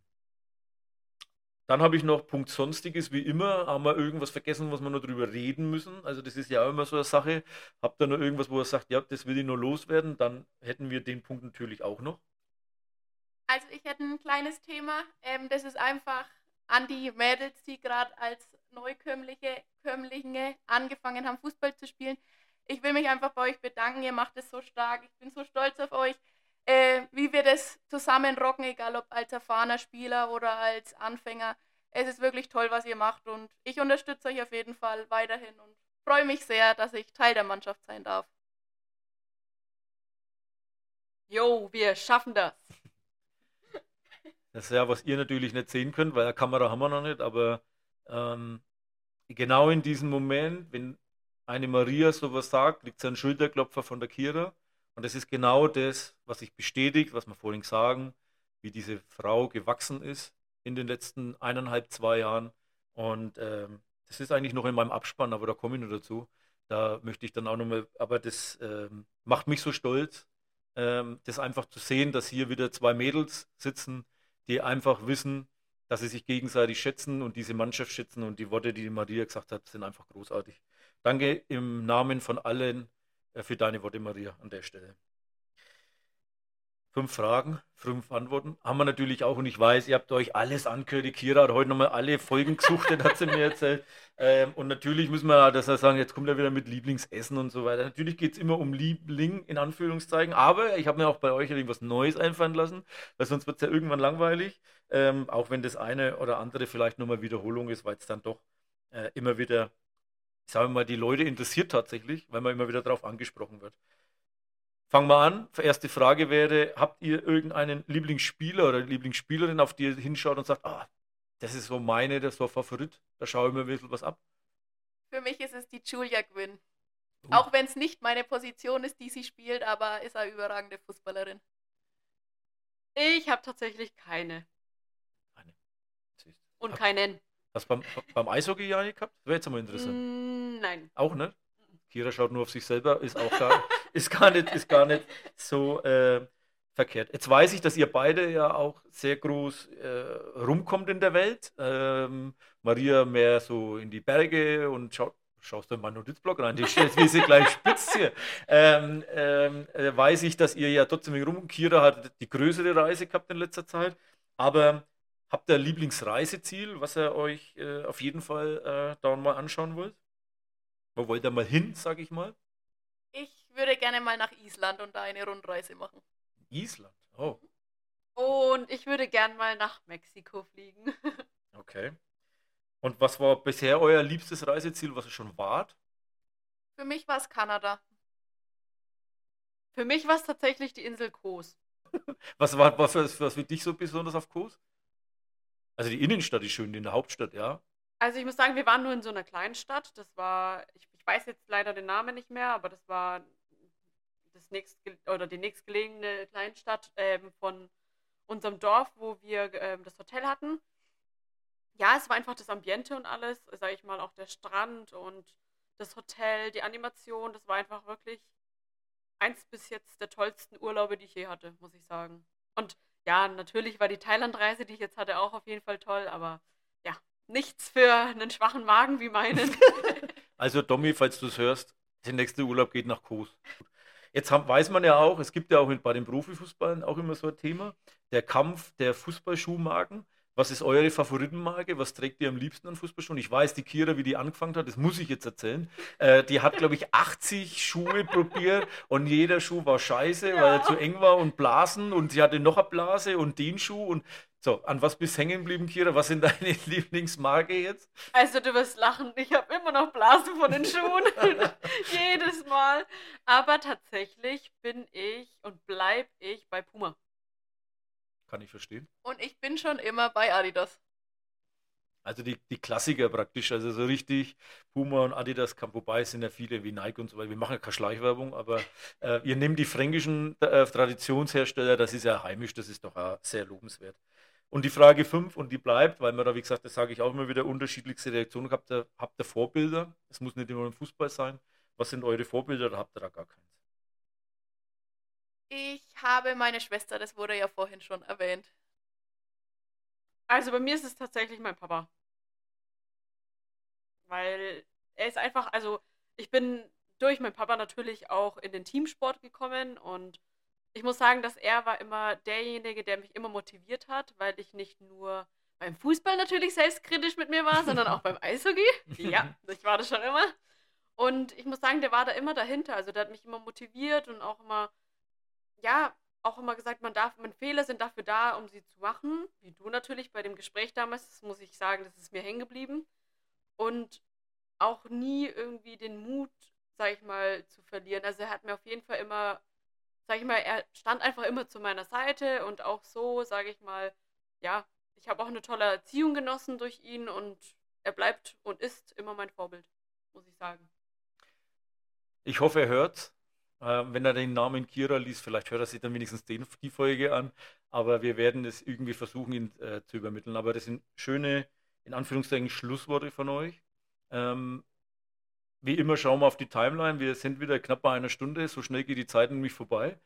Dann habe ich noch Punkt Sonstiges, wie immer. Haben wir irgendwas vergessen, was wir noch drüber reden müssen? Also das ist ja auch immer so eine Sache. Habt ihr noch irgendwas, wo ihr sagt, ja, das will ich noch loswerden? Dann hätten wir den Punkt natürlich auch noch. Also ich hätte ein kleines Thema. Das ist einfach an die Mädels, die gerade als Neukömmlinge angefangen haben, Fußball zu spielen. Ich will mich einfach bei euch bedanken. Ihr macht es so stark. Ich bin so stolz auf euch, wie wir das zusammen rocken, egal ob als erfahrener Spieler oder als Anfänger. Es ist wirklich toll, was ihr macht und ich unterstütze euch auf jeden Fall weiterhin und freue mich sehr, dass ich Teil der Mannschaft sein darf. Jo, wir schaffen das. Das ist ja, was ihr natürlich nicht sehen könnt, weil eine Kamera haben wir noch nicht, aber genau in diesem Moment, wenn eine Maria sowas sagt, kriegt sie einen Schulterklopfer von der Kira. Und das ist genau das, was sich bestätigt, was wir vorhin sagen, wie diese Frau gewachsen ist in den letzten 1,5, 2 Jahren. Und das ist eigentlich noch in meinem Abspann, aber da komme ich noch dazu. Da möchte ich dann auch nochmal, aber das macht mich so stolz, das einfach zu sehen, dass hier wieder 2 Mädels sitzen, die einfach wissen, dass sie sich gegenseitig schätzen und diese Mannschaft schätzen. Und die Worte, die Maria gesagt hat, sind einfach großartig. Danke im Namen von allen für deine Worte, Maria, an der Stelle. 5 Fragen, 5 Antworten. Haben wir natürlich auch und ich weiß, ihr habt euch alles angehört. Die Kira hat heute nochmal alle Folgen gesuchtet, hat sie mir erzählt. Und natürlich müssen wir das sagen, jetzt kommt er wieder mit Lieblingsessen und so weiter. Natürlich geht es immer um Liebling, in Anführungszeichen. Aber ich habe mir auch bei euch irgendwas Neues einfallen lassen, weil sonst wird es ja irgendwann langweilig. Auch wenn das eine oder andere vielleicht nochmal Wiederholung ist, weil es dann doch immer wieder, sagen wir mal, die Leute interessiert tatsächlich, weil man immer wieder darauf angesprochen wird. Fangen wir an. Erste Frage wäre, habt ihr irgendeinen Lieblingsspieler oder Lieblingsspielerin, auf die ihr hinschaut und sagt, ah, das ist so meine, das ist so ein Favorit, da schaue ich mir ein bisschen was ab? Für mich ist es die Julia Gwynn. Oh. Auch wenn es nicht meine Position ist, die sie spielt, aber ist eine überragende Fußballerin. Ich habe tatsächlich keine. Siehst du. Und keinen. Hast du beim Eishockey ja nicht gehabt? Das wäre jetzt mal interessant. Nein. Auch nicht? Kira schaut nur auf sich selber, ist auch ist gar nicht so verkehrt. Jetzt weiß ich, dass ihr beide ja auch sehr groß rumkommt in der Welt. Maria mehr so in die Berge und schaust du in meinen Notizblock rein, die stellt wie sie gleich spitzt hier. Weiß ich, dass ihr ja trotzdem rum. Kira hat die größere Reise gehabt in letzter Zeit. Aber habt ihr ein Lieblingsreiseziel, was ihr euch auf jeden Fall da mal anschauen wollt? Wo wollt ihr mal hin, sag ich mal? Ich würde gerne mal nach Island und da eine Rundreise machen. Island? Oh, Und ich würde gern mal nach Mexiko fliegen. okay. Und was war bisher euer liebstes Reiseziel, was ihr schon wart? Für mich war es Kanada. Für mich war es tatsächlich die Insel Kos. Was für dich so besonders auf Kos? Also die Innenstadt ist schön, in der Hauptstadt, ja. Also ich muss sagen, wir waren nur in so einer kleinen Stadt. Das war, ich weiß jetzt leider den Namen nicht mehr, aber das war die nächstgelegene Kleinstadt von unserem Dorf, wo wir das Hotel hatten. Ja, es war einfach das Ambiente und alles, sage ich mal, auch der Strand und das Hotel, die Animation, das war einfach wirklich eins bis jetzt der tollsten Urlaube, die ich je hatte, muss ich sagen. Und ja, natürlich war die Thailand-Reise, die ich jetzt hatte, auch auf jeden Fall toll, aber ja, nichts für einen schwachen Magen wie meinen. Also Domi, falls du es hörst, der nächste Urlaub geht nach Kos. Weiß man ja auch, es gibt ja auch bei den Profifußballern auch immer so ein Thema, der Kampf der Fußballschuhmarken. Was ist eure Favoritenmarke? Was trägt ihr am liebsten an Fußballschuhen? Ich weiß, die Kira, wie die angefangen hat, das muss ich jetzt erzählen. Die hat, glaube ich, 80 Schuhe probiert und jeder Schuh war scheiße, weil er Ja. zu eng war und Blasen und sie hatte noch eine Blase und den Schuh und so. An was bist du hängen geblieben, Kira? Was sind deine Lieblingsmarke jetzt? Also du wirst lachen, ich habe immer noch Blasen von den Schuhen. Jedes Mal. Aber tatsächlich bin ich und bleib ich bei Puma. Kann ich verstehen. Und ich bin schon immer bei Adidas. Also die Klassiker praktisch, also so richtig Puma und Adidas, wobei es sind ja viele wie Nike und so weiter. Wir machen ja keine Schleichwerbung, aber ihr nehmt die fränkischen Traditionshersteller, das ist ja heimisch, das ist doch auch sehr lobenswert. Und die Frage 5 und die bleibt, weil man da, wie gesagt, das sage ich auch immer wieder, unterschiedlichste Reaktionen habt ihr Vorbilder? Es muss nicht immer im Fußball sein. Was sind eure Vorbilder oder habt ihr da gar keins? Ich habe meine Schwester, das wurde ja vorhin schon erwähnt. Also bei mir ist es tatsächlich mein Papa. Weil er ist einfach, also ich bin durch meinen Papa natürlich auch in den Teamsport gekommen und ich muss sagen, dass er war immer derjenige, der mich immer motiviert hat, weil ich nicht nur beim Fußball natürlich selbstkritisch mit mir war, sondern auch beim Eishockey. Ja, ich war das schon immer. Und ich muss sagen, der war da immer dahinter. Also der hat mich immer motiviert und auch immer, ja, auch immer gesagt, Fehler sind dafür da, um sie zu machen. Wie du natürlich bei dem Gespräch damals, das muss ich sagen, das ist mir hängen geblieben. Und auch nie irgendwie den Mut, sag ich mal, zu verlieren. Also er hat mir auf jeden Fall immer, sag ich mal, er stand einfach immer zu meiner Seite und auch so, sage ich mal, ja, ich habe auch eine tolle Erziehung genossen durch ihn und er bleibt und ist immer mein Vorbild, muss ich sagen. Ich hoffe, er hört. Wenn er den Namen Kira liest, vielleicht hört er sich dann wenigstens die Folge an. Aber wir werden es irgendwie versuchen, ihn zu übermitteln. Aber das sind schöne, in Anführungszeichen, Schlussworte von euch. Ähm, Wie immer schauen wir auf die Timeline. Wir sind wieder knapp bei einer Stunde. So schnell geht die Zeit nämlich vorbei.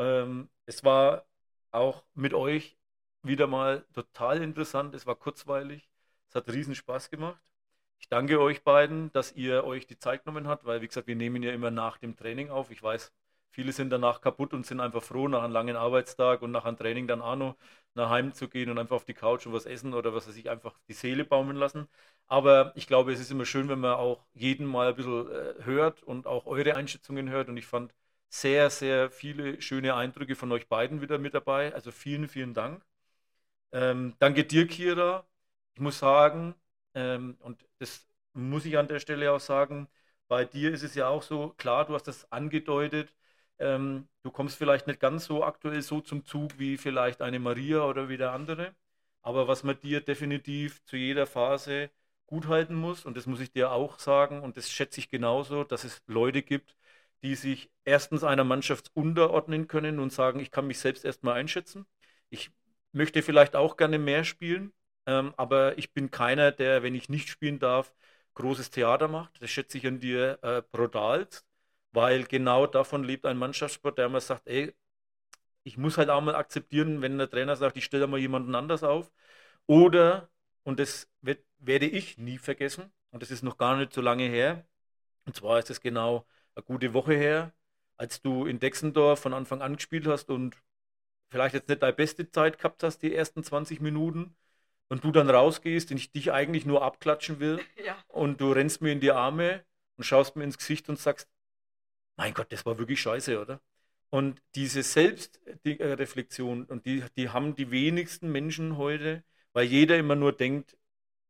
Es war auch mit euch wieder mal total interessant. Es war kurzweilig. Es hat riesen Spaß gemacht. Ich danke euch beiden, dass ihr euch die Zeit genommen habt, weil, wie gesagt, wir nehmen ja immer nach dem Training auf. Ich weiß, viele sind danach kaputt und sind einfach froh, nach einem langen Arbeitstag und nach einem Training dann auch noch nach Heim zu gehen und einfach auf die Couch und was essen oder was weiß ich, einfach die Seele baumeln lassen. Aber ich glaube, es ist immer schön, wenn man auch jeden mal ein bisschen hört und auch eure Einschätzungen hört. Und ich fand sehr, sehr viele schöne Eindrücke von euch beiden wieder mit dabei. Also vielen, vielen Dank. Danke dir, Kira. Ich muss sagen, und das muss ich an der Stelle auch sagen, bei dir ist es ja auch so, klar, du hast das angedeutet, du kommst vielleicht nicht ganz so aktuell so zum Zug wie vielleicht eine Maria oder wie der andere, aber was man dir definitiv zu jeder Phase guthalten muss, und das muss ich dir auch sagen, und das schätze ich genauso, dass es Leute gibt, die sich erstens einer Mannschaft unterordnen können und sagen, ich kann mich selbst erstmal einschätzen. Ich möchte vielleicht auch gerne mehr spielen, aber ich bin keiner, der, wenn ich nicht spielen darf, großes Theater macht. Das schätze ich an dir brutal, weil genau davon lebt ein Mannschaftssport, der immer sagt, ey, ich muss halt auch mal akzeptieren, wenn der Trainer sagt, ich stelle mal jemanden anders auf. Oder, und werde ich nie vergessen, und das ist noch gar nicht so lange her, und zwar ist es genau eine gute Woche her, als du in Dexendorf von Anfang an gespielt hast und vielleicht jetzt nicht deine beste Zeit gehabt hast, die ersten 20 Minuten, und du dann rausgehst und ich dich eigentlich nur abklatschen will Ja. und du rennst mir in die Arme und schaust mir ins Gesicht und sagst, mein Gott, das war wirklich scheiße, oder? Und diese Selbstreflexion, und die haben die wenigsten Menschen heute, weil jeder immer nur denkt,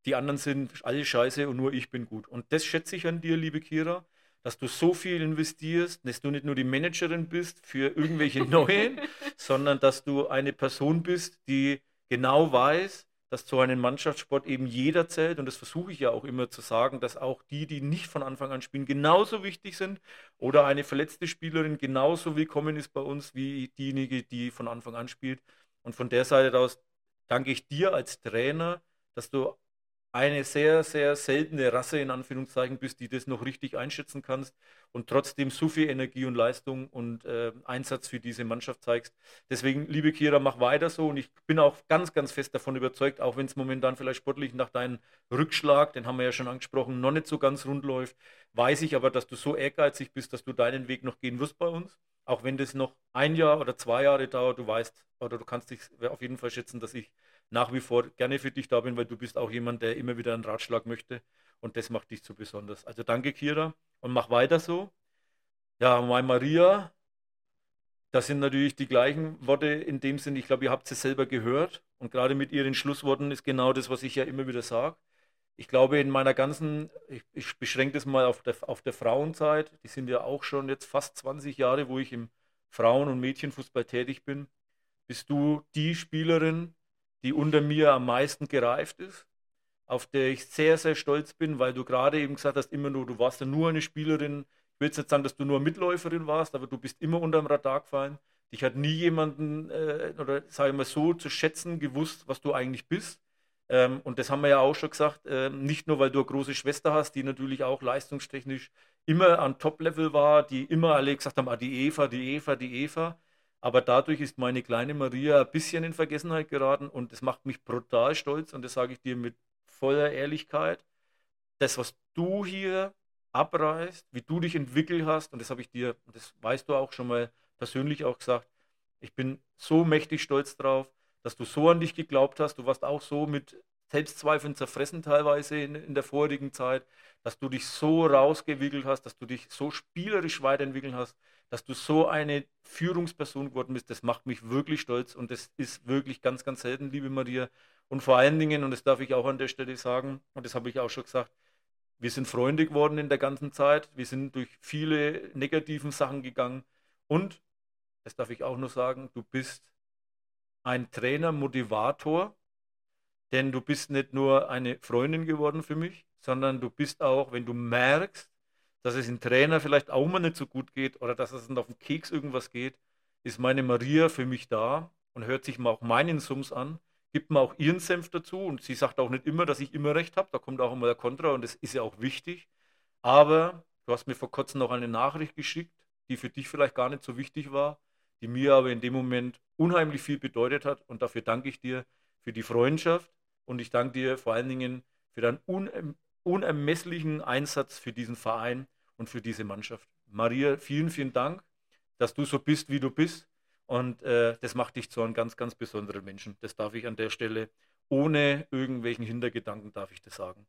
die anderen sind alle scheiße und nur ich bin gut. Und das schätze ich an dir, liebe Kira, dass du so viel investierst, dass du nicht nur die Managerin bist für irgendwelche Neuen, sondern dass du eine Person bist, die genau weiß, dass zu einem Mannschaftssport eben jeder zählt. Und das versuche ich ja auch immer zu sagen, dass auch die nicht von Anfang an spielen, genauso wichtig sind. Oder eine verletzte Spielerin genauso willkommen ist bei uns wie diejenige, die von Anfang an spielt. Und von der Seite aus danke ich dir als Trainer, dass du eine sehr, sehr seltene Rasse in Anführungszeichen bist, die das noch richtig einschätzen kannst und trotzdem so viel Energie und Leistung und Einsatz für diese Mannschaft zeigst. Deswegen, liebe Kira, mach weiter so und ich bin auch ganz, ganz fest davon überzeugt, auch wenn es momentan vielleicht sportlich nach deinem Rückschlag, den haben wir ja schon angesprochen, noch nicht so ganz rund läuft, weiß ich aber, dass du so ehrgeizig bist, dass du deinen Weg noch gehen wirst bei uns. Auch wenn das noch 1 Jahr oder 2 Jahre dauert, du weißt oder du kannst dich auf jeden Fall schätzen, dass ich nach wie vor gerne für dich da bin, weil du bist auch jemand, der immer wieder einen Ratschlag möchte und das macht dich so besonders. Also danke, Kira, und mach weiter so. Ja, meine Maria, das sind natürlich die gleichen Worte in dem Sinn, ich glaube, ihr habt es selber gehört und gerade mit ihren Schlussworten ist genau das, was ich ja immer wieder sage. Ich glaube, in meiner ganzen, ich beschränke das mal auf der Frauenzeit, die sind ja auch schon jetzt fast 20 Jahre, wo ich im Frauen- und Mädchenfußball tätig bin, bist du die Spielerin, die unter mir am meisten gereift ist, auf der ich sehr, sehr stolz bin, weil du gerade eben gesagt hast, immer nur, du warst ja nur eine Spielerin, ich will jetzt nicht sagen, dass du nur Mitläuferin warst, aber du bist immer unterm Radar gefallen. Dich hat nie jemanden, oder sage ich mal so, zu schätzen gewusst, was du eigentlich bist. Und das haben wir ja auch schon gesagt, nicht nur, weil du eine große Schwester hast, die natürlich auch leistungstechnisch immer an Top-Level war, die immer alle gesagt haben, die Eva, die Eva, die Eva. Aber dadurch ist meine kleine Maria ein bisschen in Vergessenheit geraten und das macht mich brutal stolz und das sage ich dir mit voller Ehrlichkeit. Das, was du hier abreißt, wie du dich entwickelt hast, und das habe ich dir, und das weißt du auch schon mal persönlich auch gesagt, ich bin so mächtig stolz drauf, dass du so an dich geglaubt hast. Du warst auch so mit Selbstzweifeln zerfressen teilweise in der vorigen Zeit, dass du dich so rausgewickelt hast, dass du dich so spielerisch weiterentwickelt hast, dass du so eine Führungsperson geworden bist. Das macht mich wirklich stolz und das ist wirklich ganz, ganz selten, liebe Maria. Und vor allen Dingen, und das darf ich auch an der Stelle sagen, und das habe ich auch schon gesagt, wir sind Freunde geworden in der ganzen Zeit. Wir sind durch viele negativen Sachen gegangen und, das darf ich auch nur sagen, du bist ein Trainer, Motivator, denn du bist nicht nur eine Freundin geworden für mich, sondern du bist auch, wenn du merkst, dass es dem Trainer vielleicht auch mal nicht so gut geht oder dass es auf den Keks irgendwas geht, ist meine Maria für mich da und hört sich mal auch meinen Sums an, gibt mir auch ihren Senf dazu und sie sagt auch nicht immer, dass ich immer recht habe, da kommt auch immer der Kontra und das ist ja auch wichtig, aber du hast mir vor kurzem noch eine Nachricht geschickt, die für dich vielleicht gar nicht so wichtig war, die mir aber in dem Moment unheimlich viel bedeutet hat und dafür danke ich dir für die Freundschaft und ich danke dir vor allen Dingen für deinen unermesslichen Einsatz für diesen Verein und für diese Mannschaft. Maria, vielen, vielen Dank, dass du so bist, wie du bist und das macht dich zu einem ganz, ganz besonderen Menschen. Das darf ich an der Stelle, ohne irgendwelchen Hintergedanken, darf ich das sagen.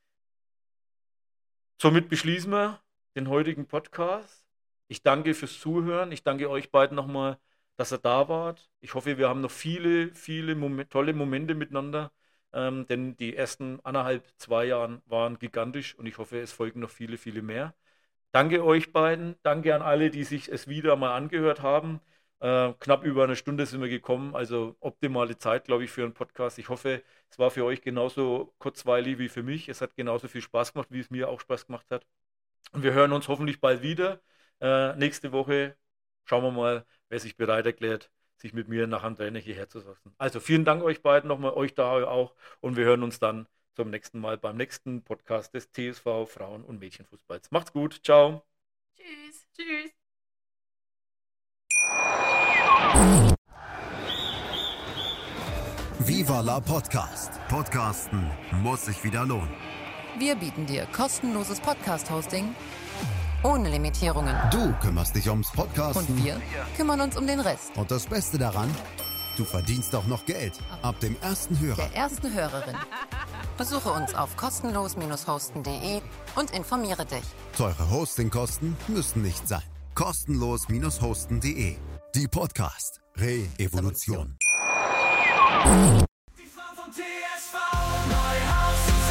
Somit beschließen wir den heutigen Podcast. Ich danke fürs Zuhören. Ich danke euch beiden nochmal, dass ihr da wart. Ich hoffe, wir haben noch viele, viele tolle Momente miteinander, denn die ersten 1,5, 2 Jahre waren gigantisch und ich hoffe, es folgen noch viele, viele mehr. Danke euch beiden. Danke an alle, die sich es wieder mal angehört haben. Knapp über 1 Stunde sind wir gekommen, also optimale Zeit, glaube ich, für einen Podcast. Ich hoffe, es war für euch genauso kurzweilig wie für mich. Es hat genauso viel Spaß gemacht, wie es mir auch Spaß gemacht hat. Und wir hören uns hoffentlich bald wieder. Nächste Woche schauen wir mal, wer sich bereit erklärt, sich mit mir nach Andrene hierher zu setzen. Also vielen Dank euch beiden nochmal, euch da auch. Und wir hören uns dann zum nächsten Mal beim nächsten Podcast des TSV Frauen- und Mädchenfußballs. Macht's gut. Ciao. Tschüss. Tschüss. Viva la Podcast. Podcasten muss sich wieder lohnen. Wir bieten dir kostenloses Podcast-Hosting ohne Limitierungen. Du kümmerst dich ums Podcasten. Und wir kümmern uns um den Rest. Und das Beste daran, du verdienst auch noch Geld. Ab dem ersten Hörer. Der ersten Hörerin. Besuche uns auf kostenlos-hosten.de und informiere dich. Teure Hostingkosten müssen nicht sein. Kostenlos-hosten.de. Die Podcast Re-Evolution. Die Frauen vom TSV Neuhaus.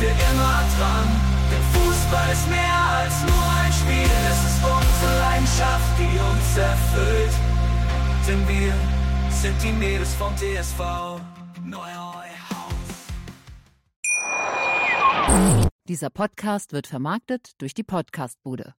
wir immer dran. Denn Fußball ist mehr als nur ein Spiel. Es ist unsere Leidenschaft, die uns erfüllt. Denn wir sind die Mädels vom TSV Neuhaus. Dieser Podcast wird vermarktet durch die Podcastbude.